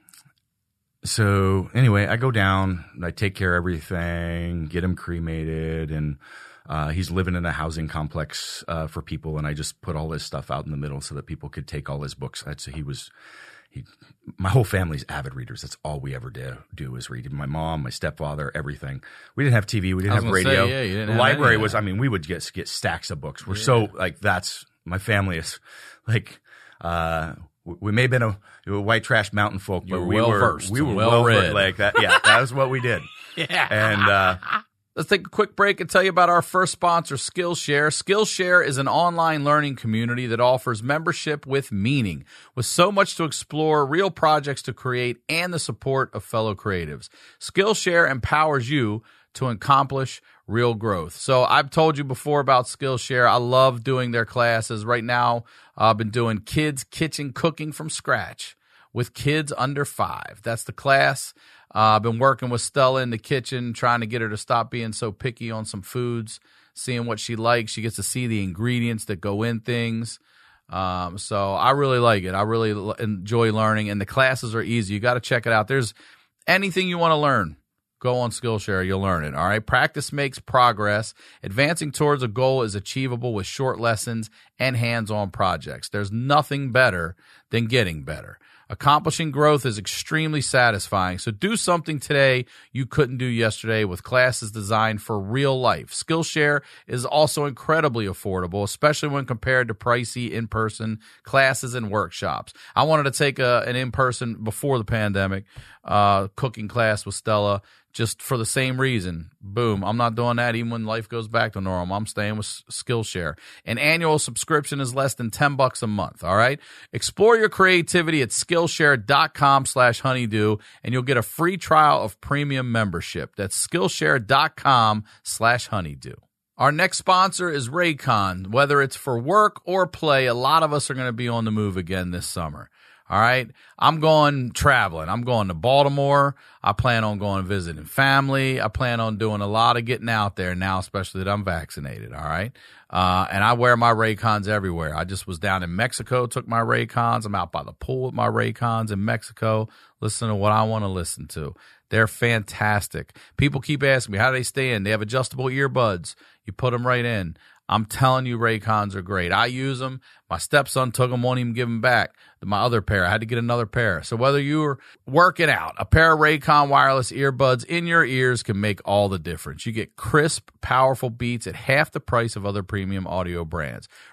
so anyway, I go down, I take care of everything, get him cremated, and uh, he's living in a housing complex uh, for people, and I just put all his stuff out in the middle so that people could take all his books. I'd say he was, he, my whole family's avid readers. That's all we ever do, do is read. My mom, my stepfather, everything. We didn't have T V, we didn't I was have gonna radio. say, yeah, you didn't the have library any of was, that. I mean, we would get get stacks of books. We're Yeah. so like that's my family is like. Uh, we may have been a, a white trash mountain folk, You but were we well were versed we and were well well read. read like that. Yeah, that was what we did. Yeah. And uh, Let's take a quick break and tell you about our first sponsor, Skillshare. Skillshare is an online learning community that offers membership with meaning, with so much to explore, real projects to create, and the support of fellow creatives. Skillshare empowers you to accomplish real growth. So I've told you before about Skillshare. I love doing their classes. Right now, I've been doing kids kitchen cooking from scratch with kids under five. That's the class. Uh, I've been working with Stella in the kitchen, trying to get her to stop being so picky on some foods, seeing what she likes. She gets to see the ingredients that go in things. Um, so I really like it. I really l- enjoy learning, and the classes are easy. You got to check it out. There's anything you want to learn, go on Skillshare. You'll learn it. All right. Practice makes progress. Advancing towards a goal is achievable with short lessons and hands-on projects. There's nothing better than getting better. Accomplishing growth is extremely satisfying, so do something today you couldn't do yesterday with classes designed for real life. Skillshare is also incredibly affordable, especially when compared to pricey in-person classes and workshops. I wanted to take a, an in-person, before the pandemic, uh, cooking class with Stella, just for the same reason. Boom. I'm not doing that even when life goes back to normal. I'm staying with Skillshare. An annual subscription is less than ten bucks a month, all right? Explore your creativity at Skillshare.com slash honeydew, and you'll get a free trial of premium membership. That's Skillshare.com slash honeydew. Our next sponsor is Raycon. Whether it's for work or play, a lot of us are going to be on the move again this summer. All right. I'm going traveling. I'm going to Baltimore. I plan on going visiting family. I plan on doing a lot of getting out there now, especially that I'm vaccinated. All right. Uh, and I wear my Raycons everywhere. I just was down in Mexico, took my Raycons. I'm out by the pool with my Raycons in Mexico, listening to what I want to listen to. They're fantastic. People keep asking me, how do they stay in? They have adjustable earbuds. You put them right in. I'm telling you, Raycons are great. I use them. My stepson took them, won't even give them back. My other pair, I had to get another pair. So whether you're working out, a pair of Raycon wireless earbuds in your ears can make all the difference. You get crisp, powerful beats at half the price of other premium audio brands.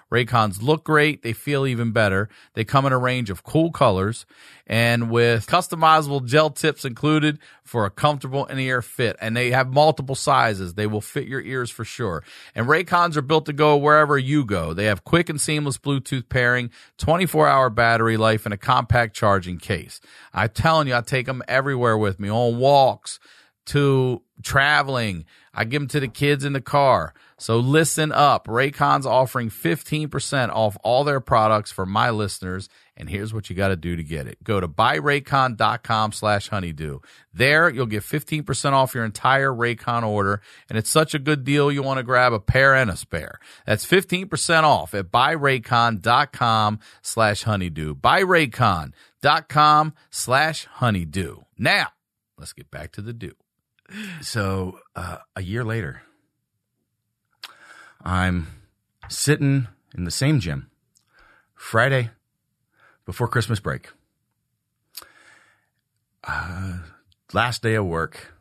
Raycons look great. They feel even better. They come in a range of cool colors and with customizable gel tips included for a comfortable in-ear fit. And they have multiple sizes. They will fit your ears for sure. And Raycons are built to go wherever you go. They have quick and seamless Bluetooth pairing, twenty-four hour battery life, and a compact charging case. I'm telling you, I take them everywhere with me, on walks, to traveling. I give them to the kids in the car. So listen up. Raycon's offering fifteen percent off all their products for my listeners. And here's what you got to do to get it. Go to buyraycon.com slash honeydew. There, you'll get fifteen percent off your entire Raycon order. And it's such a good deal, you want to grab a pair and a spare. That's fifteen percent off at buyraycon.com slash honeydew. Buyraycon.com slash honeydew. Now, let's get back to the dew. So uh, a year later, I'm sitting in the same gym Friday before Christmas break. Uh, last day of work,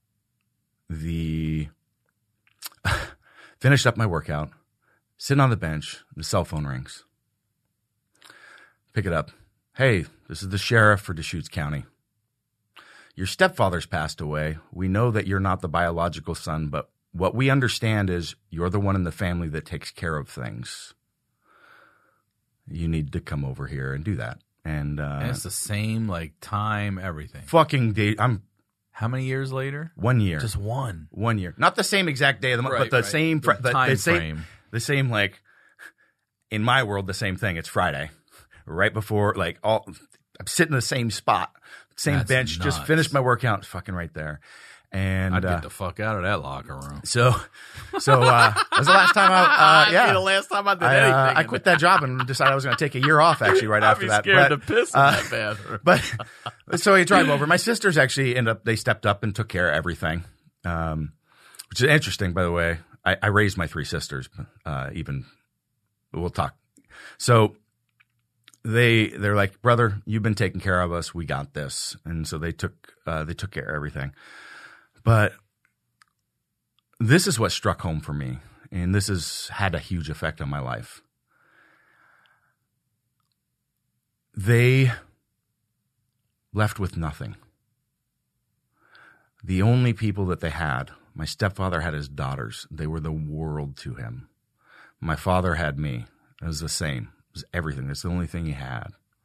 the finished up my workout, sitting on the bench, the cell phone rings. Pick it up. Hey, this is the sheriff for Deschutes County. Your stepfather's passed away. We know that you're not the biological son, but what we understand is you're the one in the family that takes care of things. You need to come over here and do that. And, uh, and it's the same, like, time, everything. Fucking day. I'm. How many years later? One year. Just one. One year. Not the same exact day of the month, Right, but the right. same. The The, time the same. frame. The same. Like, in my world, the same thing. It's Friday, right before. Like all. I'm sitting in the same spot, same That's bench. nuts. Just finished my workout. Fucking right there. And I'd uh, get the fuck out of that locker room. so, so uh, that was the last time I. Uh, yeah, the last time I did I, uh, anything. I quit that job and decided I was going to take a year off. Actually, right I'd after be that. scared But, to piss in uh, that bathroom. But so I drive over. My sisters actually ended up. They stepped up and took care of everything, um, which is interesting. By the way, I, I raised my three sisters. Uh, even we'll talk. So they they're like, brother, you've been taking care of us. We got this. And so they took uh, they took care of everything. But this is what struck home for me, and this has had a huge effect on my life. They left with nothing. The only people that they had, my stepfather had his daughters. They were the world to him. My father had me. It was the same. It was everything. That's the only thing he had.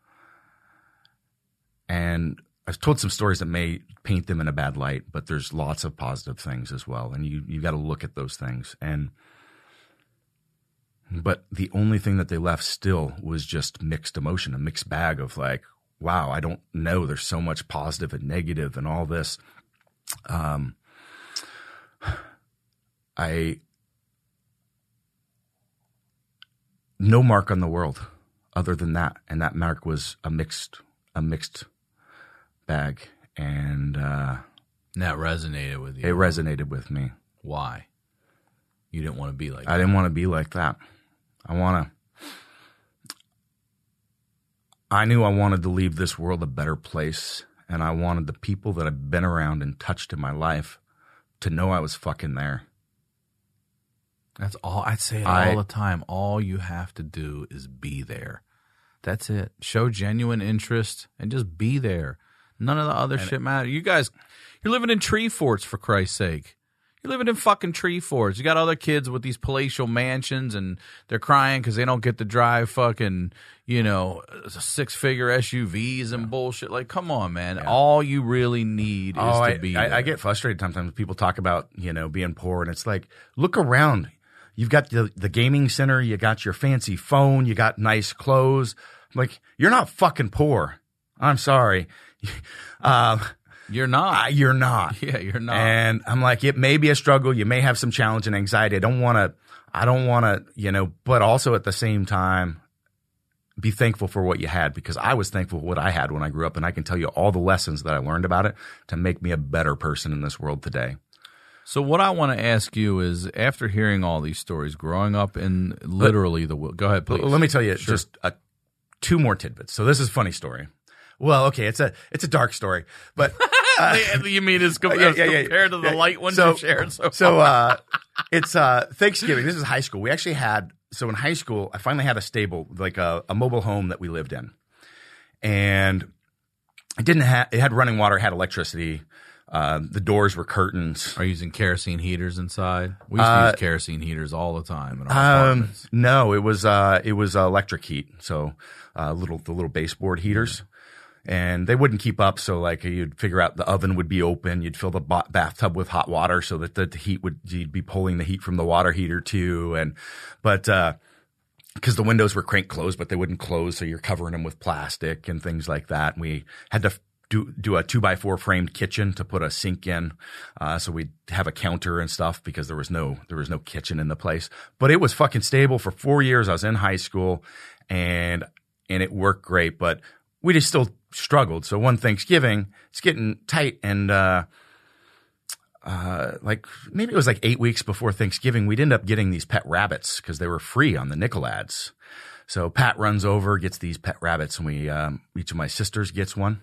And I've told some stories that may paint them in a bad light, but there's lots of positive things as well. And you, you got to look at those things. And, but the only thing that they left still was just mixed emotion, a mixed bag of like, wow, I don't know. There's so much positive and negative and all this. Um, I, no mark on the world other than that. And that mark was a mixed, a mixed bag. And, uh, And that resonated with you. it resonated with me. Why? You didn't want to be like I that. didn't want to be like that. I want to, I knew I wanted to leave this world a better place. And I wanted the people that I've been around and touched in my life to know I was fucking there. That's all. I'd say it I- all the time. All you have to do is be there. That's it. Show genuine interest and just be there. None of the other shit matters. You guys, you're living in tree forts, for Christ's sake. You're living in fucking tree forts. You got other kids with these palatial mansions, and they're crying because they don't get to drive fucking, you know, six-figure S U Vs and bullshit. Like, come on, man. All you really need is Oh, to I, be I, there. I get frustrated sometimes when people talk about, you know, being poor, and it's like, look around. You've got the, the gaming center, you got your fancy phone, you got nice clothes. I'm like, you're not fucking poor. I'm sorry. um, You're not. uh, you're not. yeah, you're not. And I'm like, it may be a struggle. You may have some challenge and anxiety. I don't want to, I don't want to, you know, but also at the same time, be thankful for what you had, because I was thankful for what I had when I grew up. And I can tell you all the lessons that I learned about it to make me a better person in this world today. So what I want to ask you is, after hearing all these stories, growing up in literally the – go ahead, please. Let me tell you Sure. just a, two more tidbits. So this is a funny story. Well, okay, it's a it's a dark story, but uh, you mean it's com- yeah, as yeah, yeah, compared to the yeah. light ones So- you shared? So, so uh, it's uh, Thanksgiving. This is high school. We actually had so in high school, I finally had a stable, like a, a mobile home that we lived in, and it didn't have it had running water, it had electricity. Uh, the doors were curtains. Are you using kerosene heaters inside? We used to Uh, use kerosene heaters all the time in our Um, apartments. no, it was uh, it was uh, electric heat. So uh, little the little baseboard heaters, and they wouldn't keep up. So like you'd figure out the oven would be open. You'd fill the ba- bathtub with hot water so that the, the heat would you'd be pulling the heat from the water heater too. And but uh, because the windows were cranked closed, but they wouldn't close, so you're covering them with plastic and things like that. And we had to do do a two by four framed kitchen to put a sink in, uh, so we'd have a counter and stuff because there was no there was no kitchen in the place. But it was fucking stable for four years. I was in high school, and and it worked great. But we just still struggled. So one Thanksgiving, it's getting tight, and uh, uh, like maybe it was like eight weeks before Thanksgiving, we'd end up getting these pet rabbits because they were free on the nickel ads. So Pat runs over, gets these pet rabbits, and we um, each of my sisters gets one.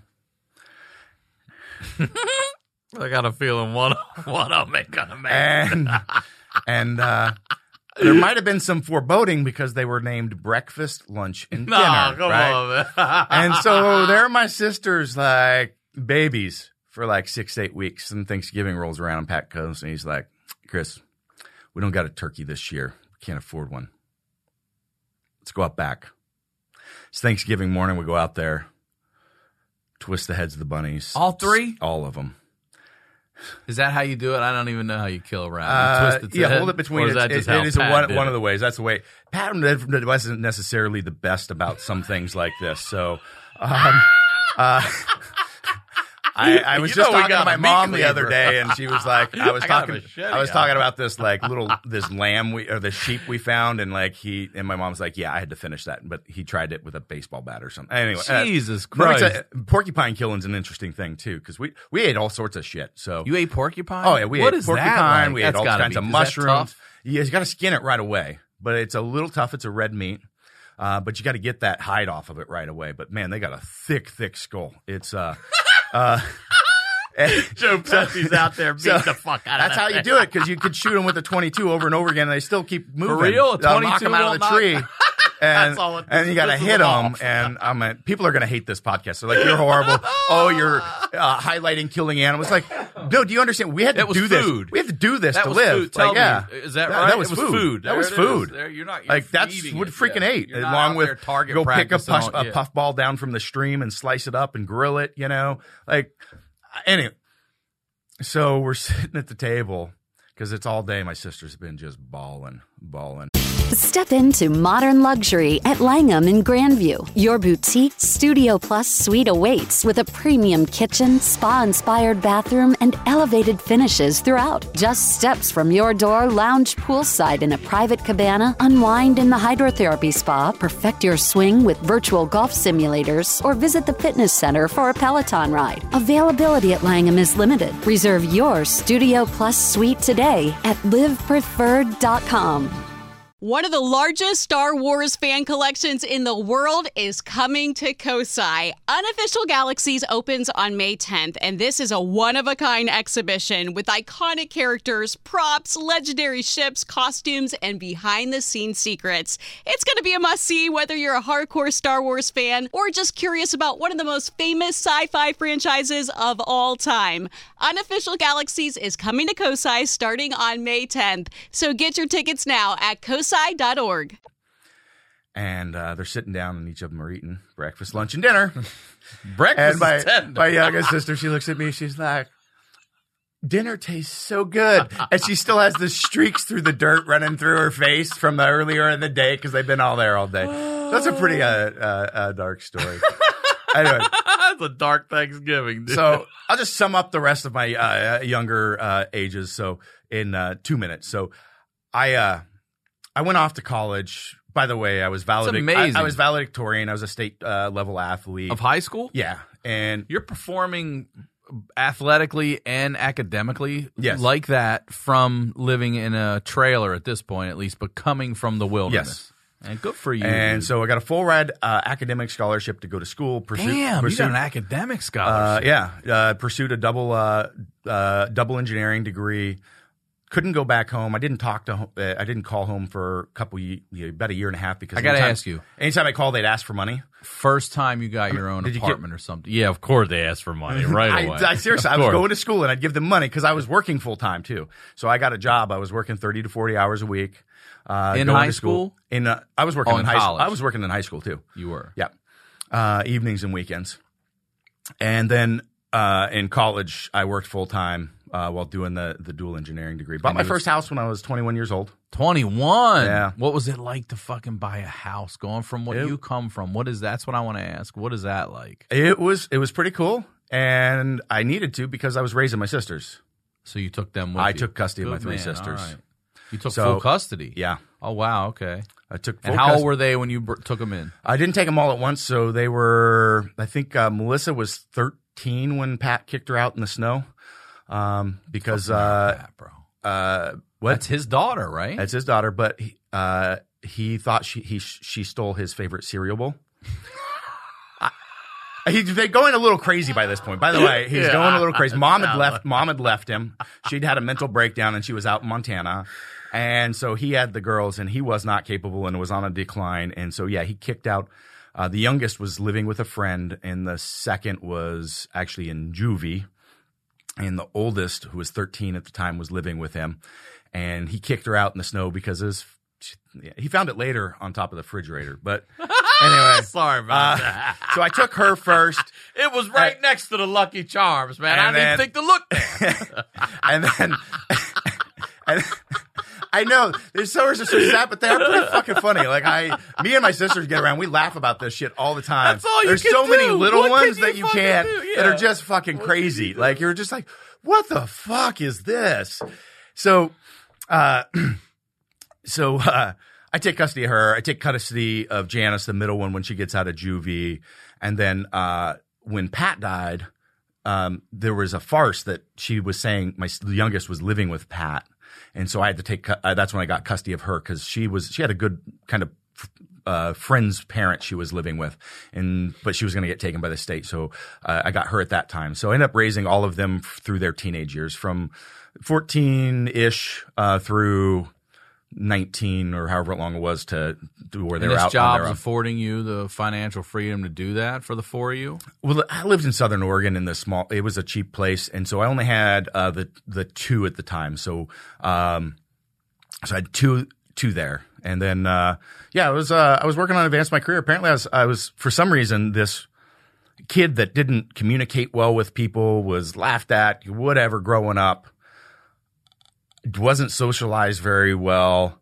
I got a feeling one one of them ain't gonna make it. And and uh, there might have been some foreboding because they were named breakfast, lunch, and No, dinner. come right? on, man. And so they're my sisters, like babies, for like six, eight weeks. And Thanksgiving rolls around, and Pat comes and he's like, "Chris, we don't got a turkey this year. We can't afford one. Let's go out back." It's Thanksgiving morning. We go out there, twist the heads of the bunnies. All three? All of them. Is that how you do it? I don't even know how you kill a rabbit. Uh, You twist its yeah, head? hold it between. Or is It, that it, just how it is a Pat one, did one it? of the ways. That's the way. Pat wasn't necessarily the best about some things like this. So, um, uh, I, I was You just know we talking to got my a meat mom the cleaver. other day, and she was like, "I was I got a talking, machete I was out. talking about this like little this lamb we or the sheep we found, and like he and my mom's like, yeah, I had to finish that, but he tried it with a baseball bat or something. Anyway, uh, Jesus let me Christ. tell you, porcupine killing's an interesting thing too because we we ate all sorts of shit. So You ate porcupine? Oh yeah, we What ate is porcupine. that like? We ate That's all gotta kinds be- of is that mushrooms. tough? Yeah, you got to skin it right away, but it's a little tough. It's a red meat, uh, but you got to get that hide off of it right away. But man, they got a thick, thick skull. It's uh, uh. Joe Pesci's out there beating the fuck out of That's that how you thing. do it because you could shoot them with a twenty-two over and over again, and they still keep moving. real? A They'll knock twenty-two them out of the won't tree. knock- And, That's all it- and you got to this is hit them them, off. and I'm like, people are going to hate this podcast. They're like, "You're horrible." Oh, you're uh, highlighting killing animals. Like, no, do you understand? We had to That was do food. this. We have to do this That to was live. food. Tell Like, yeah, me, is that That- right? That was It was food. food. That There was it is. food. There, you're not- you're like that's feeding what it. freaking Yeah. ate. You're not Along out with there target go pick a, practicing push, on- a yeah. puffball down from the stream and slice it up and grill it. You know, like anyway. So we're sitting at the table because it's all day. My sister's been just bawling, bawling. Step into modern luxury at Langham in Grandview. Your boutique Studio Plus suite awaits with a premium kitchen, spa-inspired bathroom, and elevated finishes throughout. Just steps from your door, lounge poolside in a private cabana, unwind in the hydrotherapy spa, perfect your swing with virtual golf simulators, or visit the fitness center for a Peloton ride. Availability at Langham is limited. Reserve your Studio Plus suite today at live preferred dot com. One of the largest Star Wars fan collections in the world is coming to Kosai. Unofficial Galaxies opens on May tenth, and this is a one-of-a-kind exhibition with iconic characters, props, legendary ships, costumes, and behind-the-scenes secrets. It's going to be a must-see whether you're a hardcore Star Wars fan or just curious about one of the most famous sci-fi franchises of all time. Unofficial Galaxies is coming to Kosai starting on May tenth, so get your tickets now at kosai dot org. And uh, they're sitting down, and each of them are eating breakfast, lunch, and dinner. Breakfast And my, is ten. my youngest sister, she looks at me, she's like, dinner tastes so good. And she still has the streaks through the dirt running through her face from the earlier in the day because they've been all there all day. That's a pretty uh, uh, uh, dark story. Anyway, That's a dark Thanksgiving, dude. so I'll just sum up the rest of my uh, younger uh, ages. So in uh, two minutes. So I uh, I went off to college. By the way, I was valedictorian. amazing. I, I was valedictorian. I was a state uh, level athlete. Of high school? Yeah, and You're performing athletically and academically Yes. like that from living in a trailer at this point, at least, but coming from the wilderness. Yes. And good for you. And dude. so I got a full ride uh, academic scholarship to go to school. Pursue, Damn, you pursue, got an academic uh, scholarship. yeah, uh, pursued a double uh, uh, double engineering degree. couldn't go back home. I didn't talk to. Home, uh, I didn't call home for a couple, ye- about a year and a half because I got to anytime- ask you. Anytime I called, they'd ask for money. First time you got your own did you get- apartment or something. Yeah, of course they asked for money right I, away. I seriously, Of I was course. going to school and I'd give them money because I was working full time too. So I got a job. I was working thirty to forty hours a week. Uh, In going high to school? In uh, I was working Oh, in in high school. college. I was working in high school too. You were. Yeah, uh, evenings and weekends. And then uh, in college, I worked full time uh, while doing the the dual engineering degree. Bought And my you first house when I was twenty-one years old. twenty-one. Yeah. What was it like to fucking buy a house? Going from what It- you come from. What is that's what I want to ask. What is that like? It was it was pretty cool, and I needed to because I was raising my sisters. So you took them with I you. took custody of my Good three man. sisters. All right. You took So- full custody. Yeah, Oh wow. Okay. I took. Full And how old custody. were they when you br- took them in? I didn't take them all at once, so they were. I think uh, Melissa was thirteen when Pat kicked her out in the snow, um, because uh, That, bro. uh, what? That's his daughter, right? That's his daughter, but he, uh, he thought she he she stole his favorite cereal bowl. I- He's been going a little crazy by this point. By the way, he's Yeah. going a little crazy. Mom had left. Mom had left him. She'd had a mental breakdown, and she was out in Montana. And so he had the girls, and he was not capable and was on a decline. And so, yeah, he kicked out. Uh, the youngest was living with a friend, and the second was actually in juvie. And the oldest, who was thirteen at the time, was living with him. And he kicked her out in the snow because his, he found it later on top of the refrigerator. But anyway. Sorry about uh, that. So I took her first. It was right Uh, next to the Lucky Charms, man. I and didn't then- think to look there. and then and I know there's stories are so sad, but they're pretty fucking funny. Like I, me and my sisters get around, we laugh about this shit all the time. That's all you There's can so many do. little What can ones you that you fucking can't do? that Yeah. are just fucking crazy. Like you're just like, what the fuck is this? So, uh, so uh, I take custody of her. I take custody of Janice, the middle one, when she gets out of juvie, and then uh, when Pat died. Um, there was a farce that she was saying my the youngest was living with Pat, and so I had to take. Uh, that's when I got custody of her because she was she had a good kind of uh, friend's parent she was living with, and but she was going to get taken by the state, so uh, I got her at that time. So I ended up raising all of them f- through their teenage years, from fourteen ish uh, through nineteen or however long it was to, to where they And were this out on job's their own. affording you the financial freedom to do that for the four of you? Well, I lived in Southern Oregon in the small. It was a cheap place, and so I only had uh, the the two at the time. So, um, so I had two two there, and then uh, yeah, I was uh, I was working on advancing my career. Apparently, I was I was for some reason this kid that didn't communicate well with people, was laughed at, whatever, growing up, wasn't socialized very well.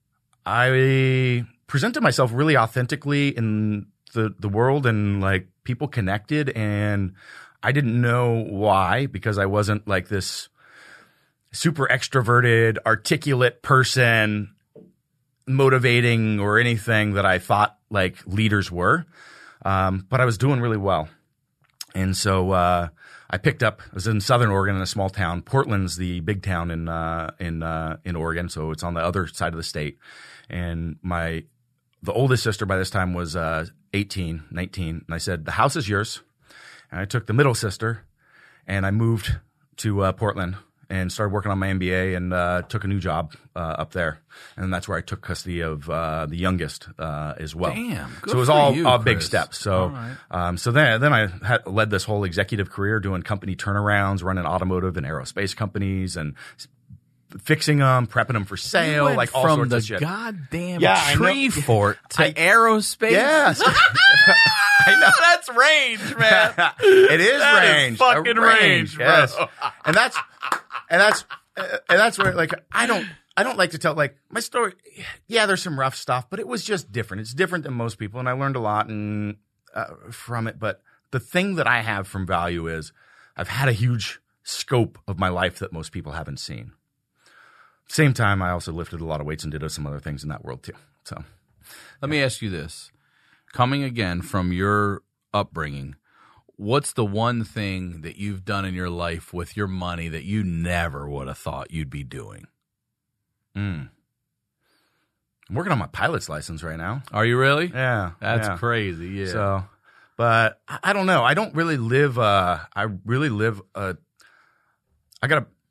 I presented myself really authentically in the, the world, and like people connected, and I didn't know why, because I wasn't like this super extroverted, articulate person, motivating or anything that I thought like leaders were. Um, but I was doing really well. And so, uh, I picked up, I was in Southern Oregon in a small town. Portland's the big town in, uh, in, uh, in Oregon. So it's on the other side of the state. And my, the oldest sister by this time was, uh, eighteen, nineteen. And I said, the house is yours. And I took the middle sister and I moved to, uh, Portland and started working on my M B A, and uh, took a new job uh, up there. And that's where I took custody of uh, the youngest uh, as well. Damn, good so it was for all, you, all big Chris. steps. So, All right. um, so then, then I had led this whole executive career doing company turnarounds, running automotive and aerospace companies, and s- fixing them, prepping them for You sale, went like all from sorts the of shit. goddamn Yeah, I know. tree fort to I- aerospace. Yes. I know. That's range, man. It is That is range. fucking A range, bro. yes. And that's and that's uh, and that's where like I don't I don't like to tell like my story. Yeah, there's some rough stuff, but it was just different. It's different than most people, and I learned a lot and uh, from it. But the thing that I have from value is I've had a huge scope of my life that most people haven't seen. Same time, I also lifted a lot of weights and did some other things in that world too. So Let me ask you this. Coming again from your upbringing, what's the one thing that you've done in your life with your money that you never would have thought you'd be doing? mm. I'm working on my pilot's license right now. Are you really? Yeah, That's yeah. crazy. Yeah. So, but I I don't know. I don't really live. Uh, I really live. Uh, I got a.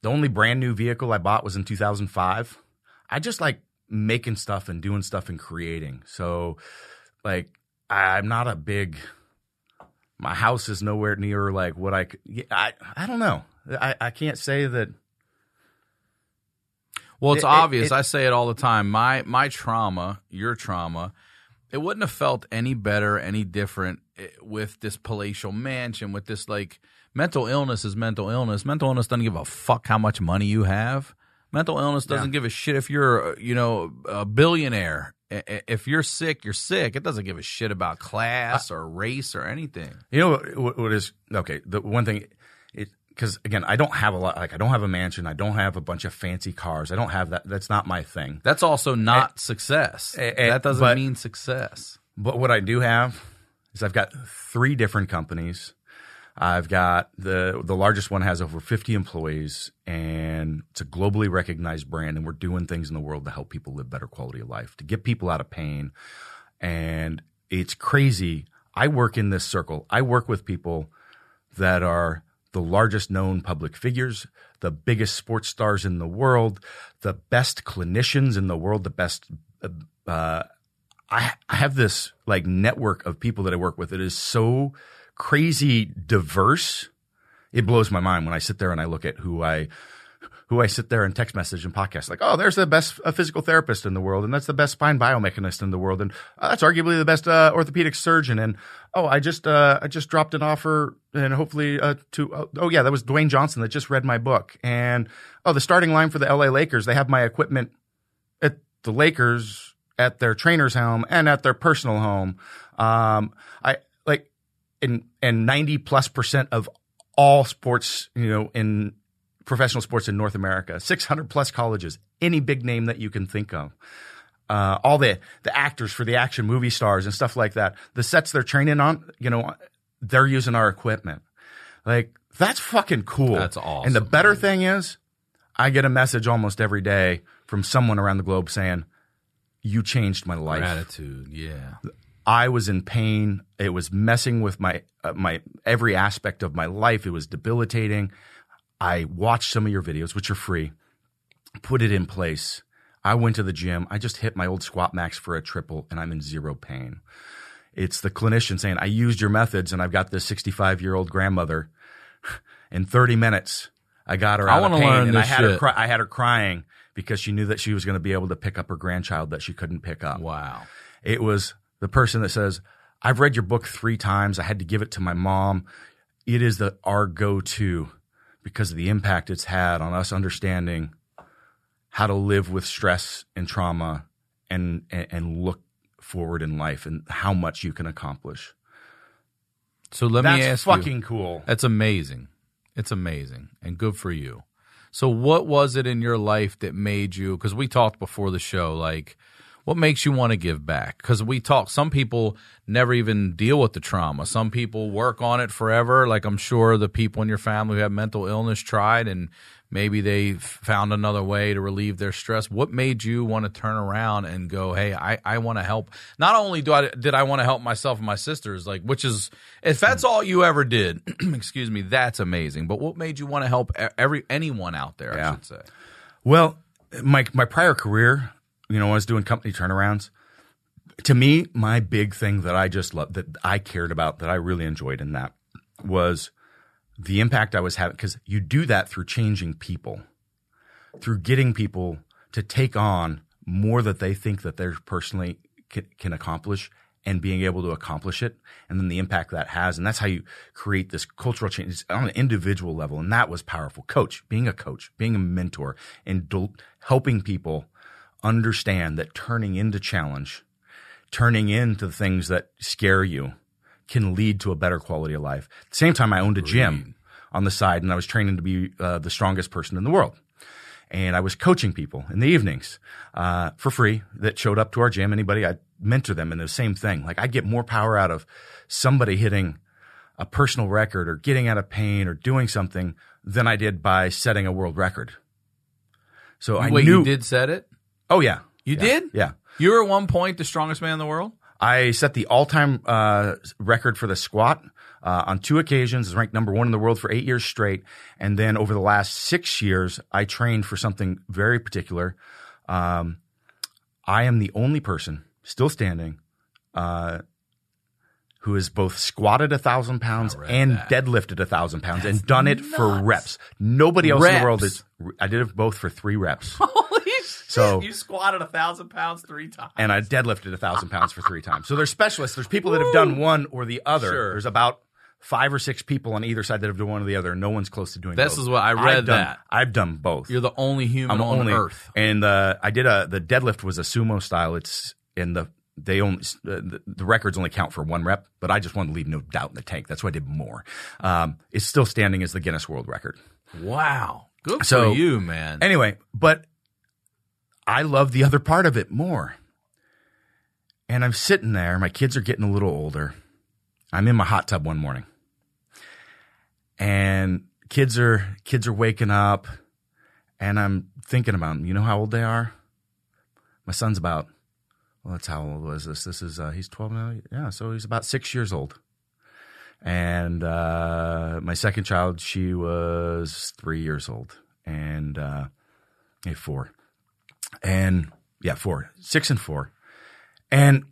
the only brand new vehicle I bought was in two thousand five. I just like making stuff and doing stuff and creating. So like I'm not a big, my house is nowhere near like what I could, I, I don't know. I, I can't say that. Well, it's it, obvious. it, it, I say it all the time. My my trauma, your trauma, it wouldn't have felt any better, any different with this palatial mansion, with this like mental illness is mental illness. Mental illness doesn't give a fuck how much money you have. Mental illness doesn't yeah. give a shit if you're, you know, a billionaire. If you're sick, you're sick. It doesn't give a shit about class or race or anything. You know what, what is okay? The one thing, it because again, I don't have a lot. Like I don't have a mansion. I don't have a bunch of fancy cars. I don't have that. That's not my thing. That's also not and, success. And, that doesn't but, mean success. But what I do have is I've got three different companies. I've got the the largest one has over fifty employees, and it's a globally recognized brand, and we're doing things in the world to help people live better quality of life, to get people out of pain. And it's crazy. I work in this circle. I work with people that are the largest known public figures, the biggest sports stars in the world, the best clinicians in the world, the best uh, I, I have this like network of people that I work with. It is so crazy diverse. It blows my mind when I sit there and I look at who I who I sit there and text message and podcast like, oh, there's the best uh, physical therapist in the world, and that's the best spine biomechanist in the world, and uh, that's arguably the best uh, orthopedic surgeon. And oh, I just uh, I just dropped an offer, and hopefully uh, to uh, oh yeah, that was Dwayne Johnson that just read my book. And oh, the starting line for the L A Lakers, they have my equipment at the Lakers at their trainer's home and at their personal home. Um, I like. And, and ninety plus percent of all sports, you know, in professional sports in North America, six hundred plus colleges, any big name that you can think of, uh, all the, the actors for the action movie stars and stuff like that, the sets they're training on, you know, they're using our equipment. Like, that's fucking cool. That's awesome. And the better thing is, I get a message almost every day from someone around the globe saying, you changed my life. Gratitude, yeah. I was in pain. It was messing with my uh, my every aspect of my life. It was debilitating. I watched some of your videos, which are free, put it in place. I went to the gym. I just hit my old squat max for a triple, and I'm in zero pain. It's the clinician saying, I used your methods, and I've got this sixty-five-year-old grandmother. In thirty minutes, I got her out I of pain, learn and I this had shit. her. Cry- I had her crying because she knew that she was going to be able to pick up her grandchild that she couldn't pick up. Wow. It was the person that says, I've read your book three times. I had to give it to my mom. It is the our go-to because of the impact it's had on us understanding how to live with stress and trauma and, and, and look forward in life and how much you can accomplish. So let That's me ask fucking you. That's fucking cool. That's amazing. It's amazing and good for you. So what was it in your life that made you, because we talked before the show, like, what makes you want to give back? Because we talk, some people never even deal with the trauma. Some people work on it forever. Like I'm sure the people in your family who have mental illness tried and maybe they found another way to relieve their stress. What made you want to turn around and go, hey, I, I want to help. Not only do I did I want to help myself and my sisters, like, which is, if that's all you ever did, excuse me, that's amazing. But what made you want to help every anyone out there, yeah. I should say? Well, my my prior career, you know, when I was doing company turnarounds, to me, my big thing that I just loved, that I cared about, that I really enjoyed in that was the impact I was having. Because you do that through changing people, through getting people to take on more that they think that they personally can, can accomplish and being able to accomplish it. And then the impact that has. And that's how you create this cultural change on an individual level. And that was powerful. Coach, being a coach, being a mentor, and do, helping people understand that turning into challenge, turning into the things that scare you can lead to a better quality of life. At the same time, I owned a gym on the side, and I was training to be uh, the strongest person in the world. And I was coaching people in the evenings uh, for free that showed up to our gym. Anybody, I'd mentor them in the same thing. Like I'd get more power out of somebody hitting a personal record or getting out of pain or doing something than I did by setting a world record. So I Wait, knew you did set it? Oh, yeah. You yeah. did? Yeah. You were at one point the strongest man in the world? I set the all-time uh, record for the squat uh, on two occasions. I was ranked number one in the world for eight years straight. And then over the last six years, I trained for something very particular. Um, I am the only person still standing uh, who has both squatted a thousand pounds and that. deadlifted a thousand pounds That's and done it nuts. for reps. Nobody else Reps. in the world is. I did it both for three reps. Holy shit. So- you squatted a thousand pounds three times. And I deadlifted a thousand pounds for three times. So there's specialists. There's people that have done one or the other. Sure. There's about five or six people on either side that have done one or the other. No one's close to doing This both. is what I read I've done, that. I've done both. You're the only human I'm the on only earth. And uh, I did a the deadlift was a sumo style. It's in the they only uh, the, the records only count for one rep, but I just wanted to leave no doubt in the tank. That's why I did more. Um, it's still standing as the Guinness World Record. Wow. Good So, for you, man. Anyway, but I love the other part of it more. And I'm sitting there. My kids are getting a little older. I'm in my hot tub one morning, and kids are kids are waking up, and I'm thinking about them. You know how old they are? My son's about. Well, that's how old was this? This is uh, he's twelve now. Yeah, so he's about six years old. And uh, my second child, she was three years old, and uh, hey, four, and yeah, four, six and four, and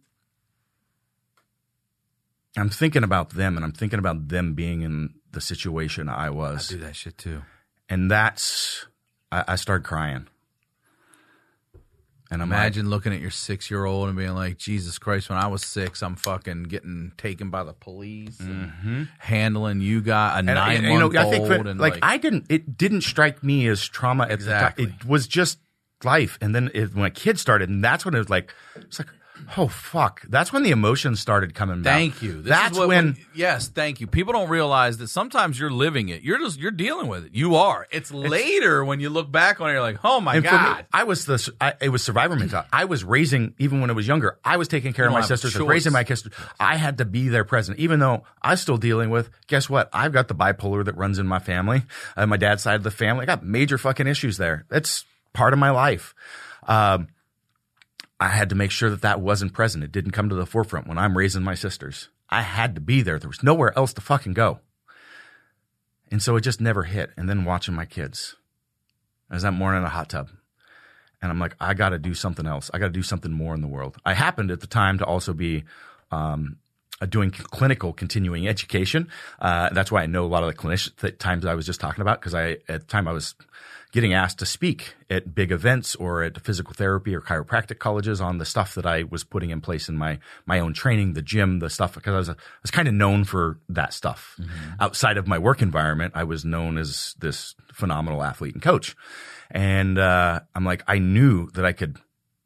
I'm thinking about them, and I'm thinking about them being in the situation I was, I do that shit too. and that's I, I started crying, and I'm Imagine looking at your six-year-old and being like, Jesus Christ, when I was six, I'm fucking getting taken by the police and handling you got a And, I- and, nine-month-old. you know, I think that, and like, like, I didn't, it didn't strike me as trauma at Exactly. the time. It was just life. And then it, when my kids started, and that's when it was like, it's like, oh fuck. That's when the emotions started coming back. Thank you. This That's is what, when, yes, thank you. People don't realize that sometimes you're living it. You're just you're dealing with it. You are. It's, later when you look back on it, you're like, oh my and for god. me, I was the, I, it was survivor mentality. I was raising, even when I was younger, I was taking care You of my don't have a sisters, I was choice. raising my sisters. I had to be there present, even though I was still dealing with, guess what? I've got the bipolar that runs in my family, uh, my dad's side of the family. I got major fucking issues there. That's part of my life. Um, I had to make sure that that wasn't present. It didn't come to the forefront when I'm raising my sisters. I had to be there. There was nowhere else to fucking go. And so it just never hit. And then watching my kids. I was that morning in a hot tub. And I'm like, I got to do something else. I got to do something more in the world. I happened at the time to also be um, uh, doing clinical continuing education. Uh, that's why I know a lot of the clinician the times I was just talking about, because I at the time I was getting asked to speak at big events or at physical therapy or chiropractic colleges on the stuff that I was putting in place in my my own training, the gym, the stuff, because I was, a, I was kind of known for that stuff. Mm-hmm. Outside of my work environment, I was known as this phenomenal athlete and coach. And uh, I'm like, I knew that I could,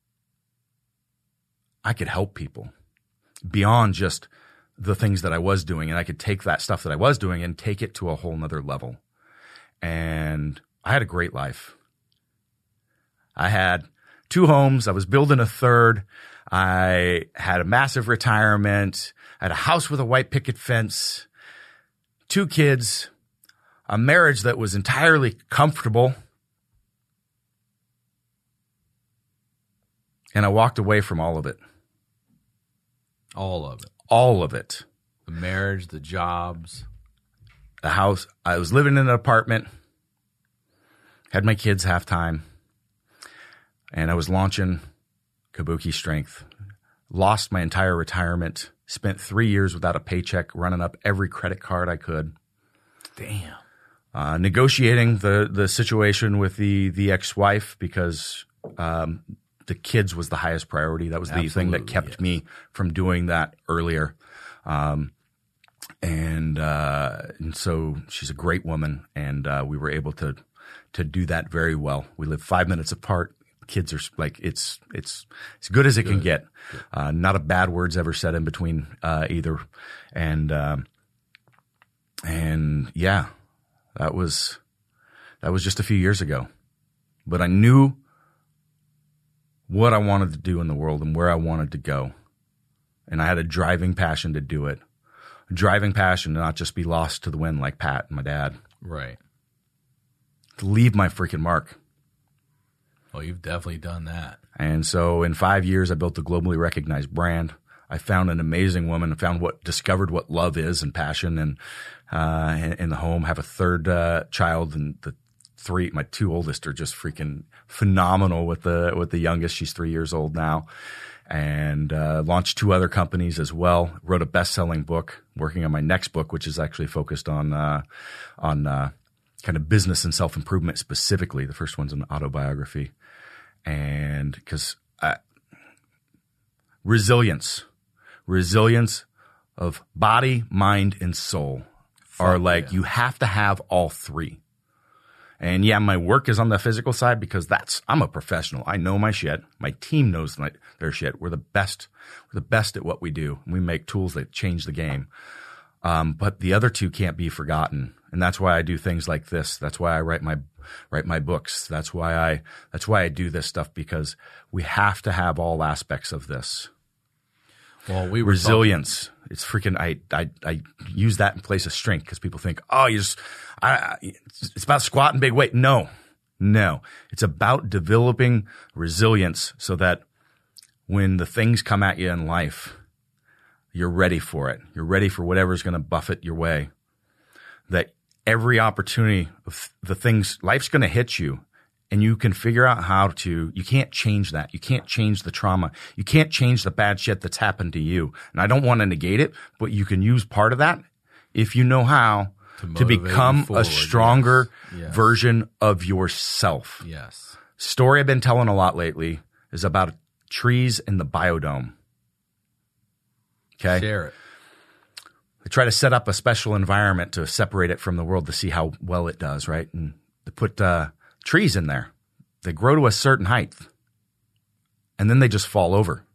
I could help people beyond just the things that I was doing, and I could take that stuff that I was doing and take it to a whole nother level. And I had a great life. I had two homes. I was building a third. I had a massive retirement. I had a house with a white picket fence, two kids, a marriage that was entirely comfortable. And I walked away from all of it. All of it. All of it. The marriage, the jobs. The house. I was living in an apartment. Had my kids half time. And I was launching Kabuki Strength. Lost my entire retirement. Spent three years without a paycheck, running up every credit card I could. Damn. Uh, negotiating the, the situation with the, the ex-wife because um, the kids was the highest priority. That was the thing that kept yes. me from doing that earlier. Um, and, uh, and so she's a great woman, and uh, we were able to to do that very well. We live five minutes apart. Kids are like, it's it's as good as it good. can get. Uh, not a bad word's ever said in between uh, either. And um, and yeah, that was that was just a few years ago. But I knew what I wanted to do in the world and where I wanted to go. And I had a driving passion to do it. A driving passion to not just be lost to the wind like Pat and my dad. Right. To leave my freaking mark. Well, you've definitely done that. And so in five years, I built a globally recognized brand. I found an amazing woman. I found what, discovered what love is and passion, and uh, in, in the home. Have a third uh, child, and the three, my two oldest are just freaking phenomenal. With the with the youngest, she's three years old now, and uh, launched two other companies as well. Wrote a best-selling book. Working on my next book, which is actually focused on uh, on uh, kind of business and self-improvement specifically. The first one's an autobiography, and because resilience. Resilience of body, mind, and soul Fuck are like, yeah. You have to have all three. And yeah, my work is on the physical side because that's, I'm a professional. I know my shit. My team knows my, their shit. We're the best. We're the best at what we do. We make tools that change the game. Um, but the other two can't be forgotten. And that's why I do things like this. That's why I write my, write my books. That's why I, that's why I do this stuff, because we have to have all aspects of this. Well, we were resilience. Talking. It's freaking. I I I use that in place of strength because people think, oh, you just. I, it's about squatting big weight. No, no. It's about developing resilience so that when the things come at you in life, you're ready for it. You're ready for whatever's going to buffet your way. That every opportunity of the things, life's going to hit you. And you can figure out how to, you can't change that. You can't change the trauma. You can't change the bad shit that's happened to you. And I don't want to negate it, but you can use part of that if you know how to, to become a stronger yes. Yes. version of yourself. Yes. Story I've been telling a lot lately is about trees in the biodome. Okay. Share it. They try to set up a special environment to separate it from the world to see how well it does, right? And they put, uh, trees in there. They grow to a certain height, and then they just fall over.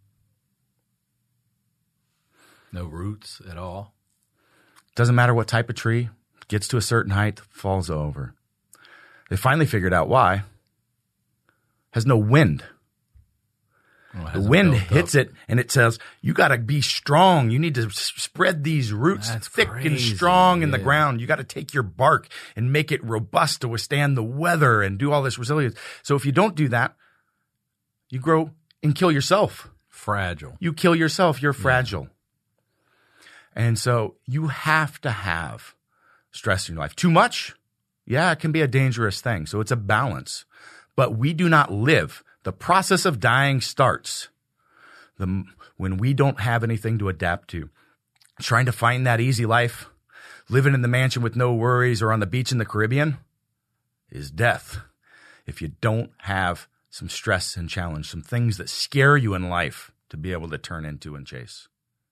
No roots at all. Doesn't matter what type of tree, gets to a certain height, falls over. They finally figured out why. Has no wind. Oh, the wind hits up. It, and it says, you got to be strong. You need to s- spread these roots That's thick crazy. and strong in yeah. the ground. You got to take your bark and make it robust to withstand the weather and do all this resilience. So if you don't do that, you grow and kill yourself. Fragile. You kill yourself. You're fragile. Yeah. And so you have to have stress in your life. Too much? Yeah, it can be a dangerous thing. So it's a balance. But we do not live. The process of dying starts the, when we don't have anything to adapt to. Trying to find that easy life, living in the mansion with no worries or on the beach in the Caribbean is death. If you don't have some stress and challenge, some things that scare you in life to be able to turn into and chase.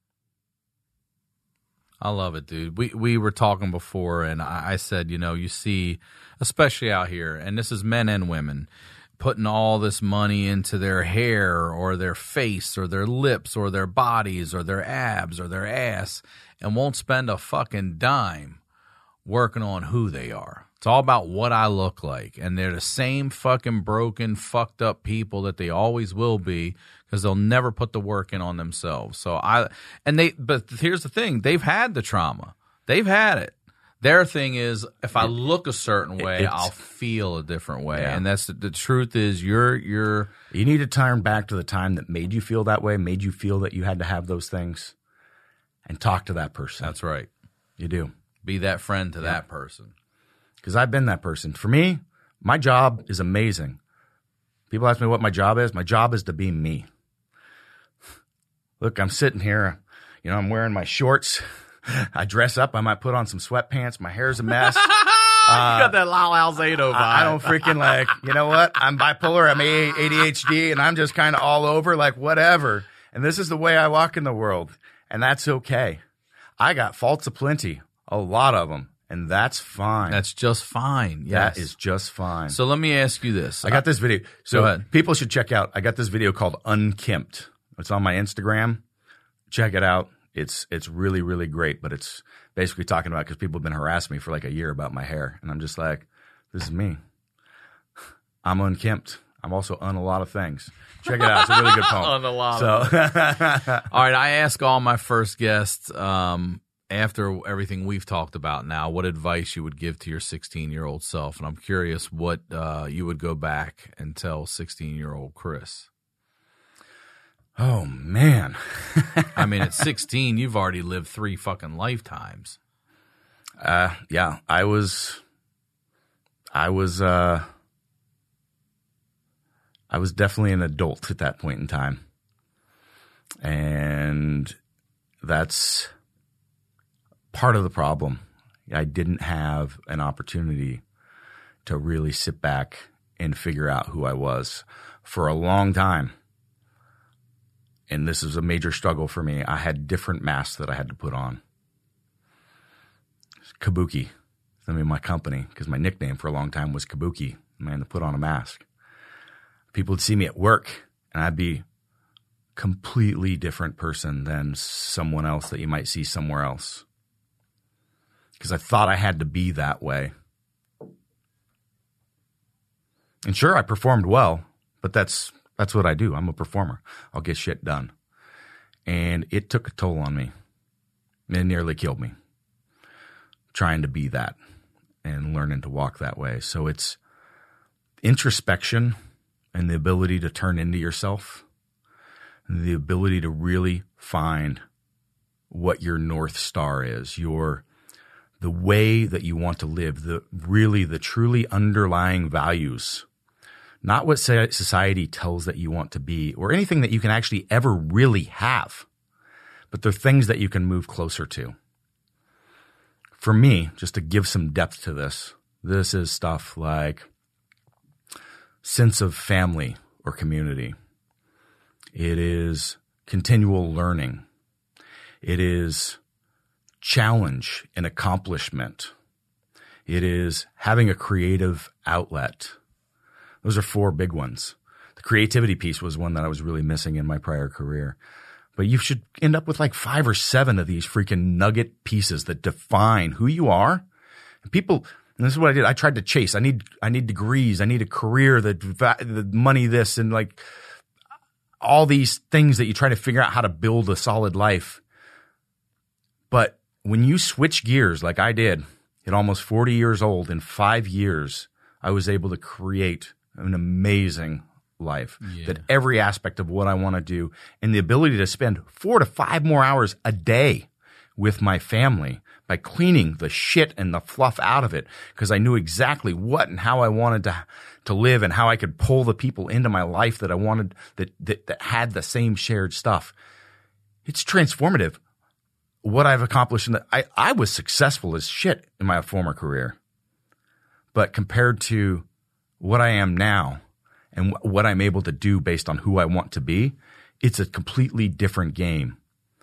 I love it, dude. We we were talking before, and I, I said, you know, you see, especially out here, and this is men and women, putting all this money into their hair or their face or their lips or their bodies or their abs or their ass and won't spend a fucking dime working on who they are. It's all about what I look like. And they're the same fucking broken, fucked up people that they always will be because they'll never put the work in on themselves. So I, and they, but here's the thing. They've had the trauma. They've had it. Their thing is, if I look a certain way, it's, I'll feel a different way, yeah. and that's the, the truth. Is you're you're you need to turn back to the time that made you feel that way, made you feel that you had to have those things, and talk to that person. That's right. You do. Be that friend to yeah. that person. Because I've been that person. For me, my job is amazing. People ask me what my job is. My job is to be me. Look, I'm sitting here. You know, I'm wearing my shorts. I dress up. I might put on some sweatpants. My hair's a mess. uh, you got that Lyle Alzado vibe. I, I don't freaking like, you know what? I'm bipolar. I'm A D H D, and I'm just kind of all over, like whatever. And this is the way I walk in the world, and that's okay. I got faults aplenty, a lot of them, and that's fine. That's just fine. Yes. That is just fine. So let me ask you this. I got this video. So Go ahead. People should check out. I got this video called Unkempt. It's on my Instagram. Check it out. It's it's really, really great, but it's basically talking about, because people have been harassing me for like a year about my hair. And I'm just like, this is me. I'm unkempt. I'm also on a lot of things. Check it out. It's a really good poem. On a lot so, of All right, I ask all my first guests, um, after everything we've talked about now, what advice you would give to your sixteen-year-old self. And I'm curious what uh, you would go back and tell sixteen-year-old Chris. Oh, man. I mean, at sixteen, you've already lived three fucking lifetimes. Uh, yeah, I was, I was, uh, I was definitely an adult at that point in time. And that's part of the problem. I didn't have an opportunity to really sit back and figure out who I was for a long time. And this is a major struggle for me. I had different masks that I had to put on. Kabuki, the name of my company, because my nickname for a long time was Kabuki, man, to put on a mask. People would see me at work, and I'd be a completely different person than someone else that you might see somewhere else. Because I thought I had to be that way. And sure, I performed well, but that's that's what I do. I'm a performer. I'll get shit done. And it took a toll on me. It nearly killed me, trying to be that and learning to walk that way. So it's introspection and the ability to turn into yourself, and the ability to really find what your North Star is, your the way that you want to live, the really the truly underlying values, not what society tells that you want to be or anything that you can actually ever really have, but they're things that you can move closer to. For me, just to give some depth to this, this is stuff like sense of family or community. It is continual learning. It is challenge and accomplishment. It is having a creative outlet. Those are four big ones. The creativity piece was one that I was really missing in my prior career. But you should end up with like five or seven of these freaking nugget pieces that define who you are. And people, and this is what I did. I tried to chase. I need, I need degrees. I need a career, that the money, this, and like all these things that you try to figure out how to build a solid life. But when you switch gears like I did at almost forty years old, in five years, I was able to create an amazing life. Yeah. That every aspect of what I want to do and the ability to spend four to five more hours a day with my family by cleaning the shit and the fluff out of it, because I knew exactly what and how I wanted to to live and how I could pull the people into my life that I wanted, that that, that had the same shared stuff. It's transformative. What I've accomplished in that, I, I was successful as shit in my former career, but compared to what I am now and w- what I'm able to do based on who I want to be, it's a completely different game.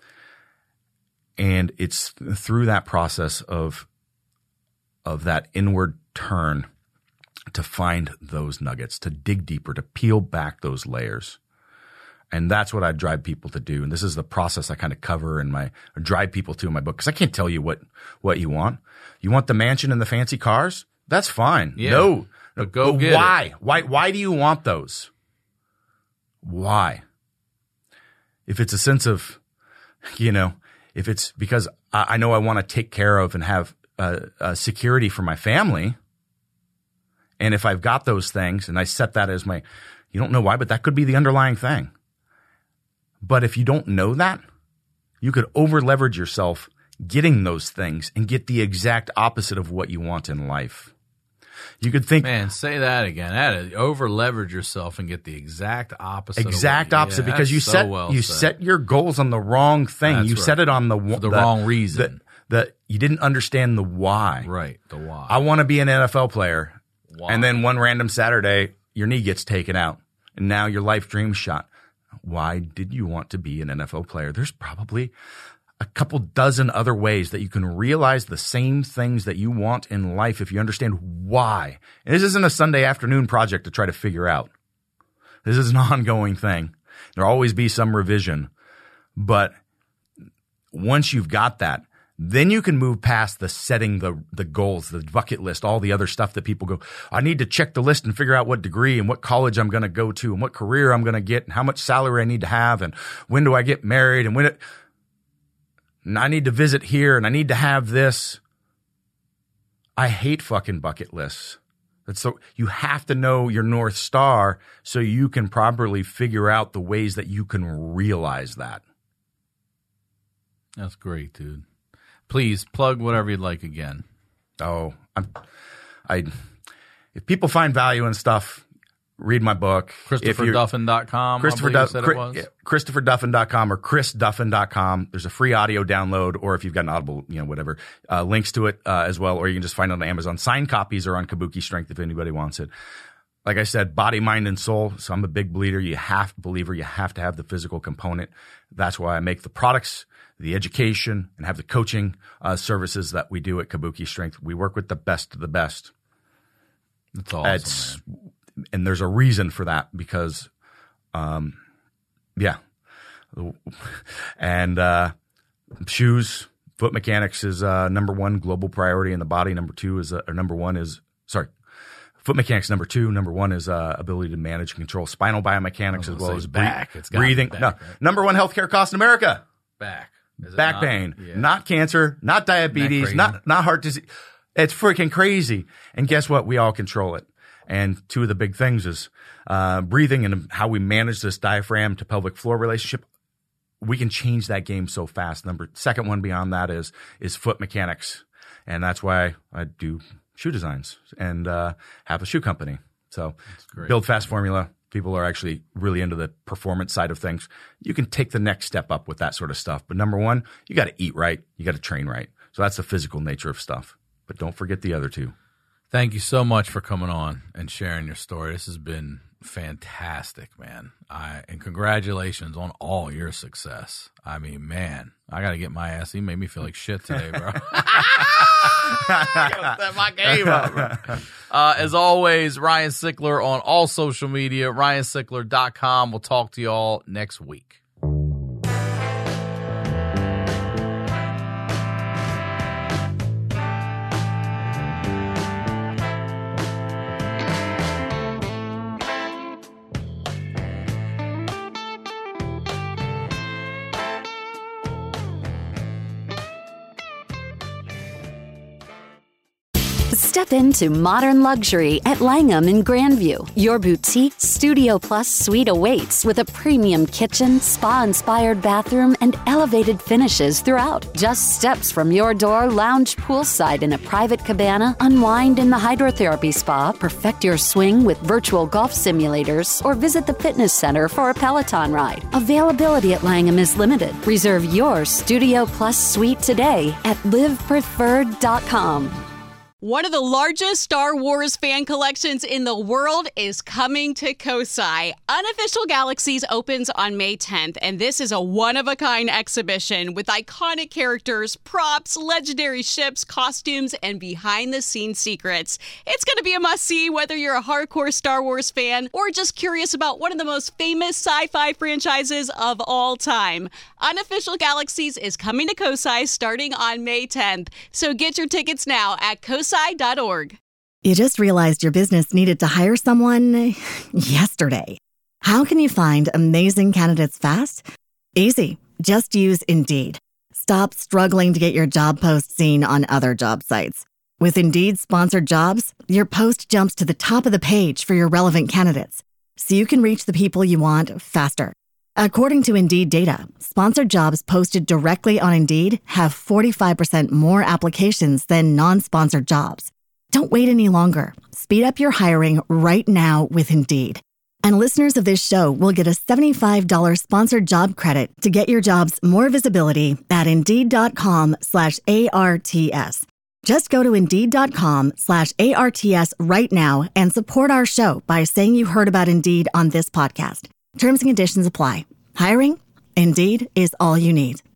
And it's through that process of, of that inward turn to find those nuggets, to dig deeper, to peel back those layers. And that's what I drive people to do. And this is the process I kind of cover in my, or drive people to in my book. Cause I can't tell you what, what you want. You want the mansion and the fancy cars? That's fine. Yeah. No, but go but get why? it. Why, why do you want those? Why? If it's a sense of, you know, if it's because I, I know I want to take care of and have uh, uh, security for my family. And if I've got those things and I set that as my, you don't know why, but that could be the underlying thing. But if you don't know that, you could over leverage yourself getting those things and get the exact opposite of what you want in life. You could think, man, say that again. That over leverage yourself and get the exact opposite. Exact of what, opposite, yeah, because you so set well you said. set your goals on the wrong thing. That's you right. set it on the For the, the wrong reason. The, the you didn't understand the why. Right, the why. I want to be an N F L player, Why? and then one random Saturday, your knee gets taken out, and now your life dream shot. Why did you want to be an N F L player? There's probably a couple dozen other ways that you can realize the same things that you want in life if you understand why. And this isn't a Sunday afternoon project to try to figure out. This is an ongoing thing. There'll always be some revision. But once you've got that, then you can move past the setting the the goals, the bucket list, all the other stuff that people go, I need to check the list and figure out what degree and what college I'm going to go to and what career I'm going to get and how much salary I need to have and when do I get married and when it, and I need to visit here and I need to have this. I hate fucking bucket lists. That's so you have to know your North Star so you can properly figure out the ways that you can realize that. That's great, dude. Please plug whatever you'd like again. Oh, I'm, I. If people find value in stuff, read my book. Christopher Duffin dot com. Christopher Duffin. Yeah, Christopher Duffin dot com or Chris Duffin dot com. There's a free audio download, or if you've got an Audible, you know, whatever, uh, links to it uh, as well, or you can just find it on Amazon. Signed copies are on Kabuki Strength if anybody wants it. Like I said, body, mind, and soul. So I'm a big believer. You have believer. You have to have the physical component. That's why I make the products, the education, and have the coaching uh, services that we do at Kabuki Strength. We work with the best of the best. That's awesome, it's, man. And there's a reason for that because, um, yeah. And uh, shoes, foot mechanics is uh, number one global priority in the body. Number two is, uh, or number one is, sorry, foot mechanics number two. Number one is uh, ability to manage and control spinal biomechanics as well as back. Bre- it's got breathing. Back, no, right? Number one healthcare cost in America. Back. Back not? pain, Yeah. not cancer, not diabetes, not not heart disease. It's freaking crazy. And guess what? We all control it. And two of the big things is uh, breathing and how we manage this diaphragm to pelvic floor relationship. We can change that game so fast. Number second one beyond that is is foot mechanics, and that's why I do shoe designs and uh, have a shoe company. So Build Fast Formula. People are actually really into the performance side of things. You can take the next step up with that sort of stuff. But number one, you got to eat right. You got to train right. So that's the physical nature of stuff. But don't forget the other two. Thank you so much for coming on and sharing your story. This has been fantastic, man. I and congratulations on all your success. I mean, man, I got to get my ass. He made me feel like shit today, bro. I gotta step my game up, bro. Uh, as always, Ryan Sickler on all social media, ryan sickler dot com. We'll talk to you all next week. Step into modern luxury at Langham in Grandview. Your boutique Studio Plus suite awaits with a premium kitchen, spa-inspired bathroom, and elevated finishes throughout. Just steps from your door, lounge poolside in a private cabana, unwind in the hydrotherapy spa, perfect your swing with virtual golf simulators, or visit the fitness center for a Peloton ride. Availability at Langham is limited. Reserve your Studio Plus suite today at live preferred dot com. One of the largest Star Wars fan collections in the world is coming to Kosai. Unofficial Galaxies opens on May tenth, and this is a one-of-a-kind exhibition with iconic characters, props, legendary ships, costumes, and behind-the-scenes secrets. It's going to be a must-see whether you're a hardcore Star Wars fan or just curious about one of the most famous sci-fi franchises of all time. Unofficial Galaxies is coming to Kosai starting on May tenth, so get your tickets now at kosai dot org. You just realized your business needed to hire someone yesterday. How can you find amazing candidates fast? Easy. Just use Indeed. Stop struggling to get your job post seen on other job sites. With Indeed sponsored jobs, your post jumps to the top of the page for your relevant candidates, so you can reach the people you want faster. According to Indeed data, sponsored jobs posted directly on Indeed have forty-five percent more applications than non-sponsored jobs. Don't wait any longer. Speed up your hiring right now with Indeed. And listeners of this show will get a seventy-five dollars sponsored job credit to get your jobs more visibility at Indeed.com slash ARTS. Just go to Indeed.com slash ARTS right now and support our show by saying you heard about Indeed on this podcast. Terms and conditions apply. Hiring? Indeed is all you need.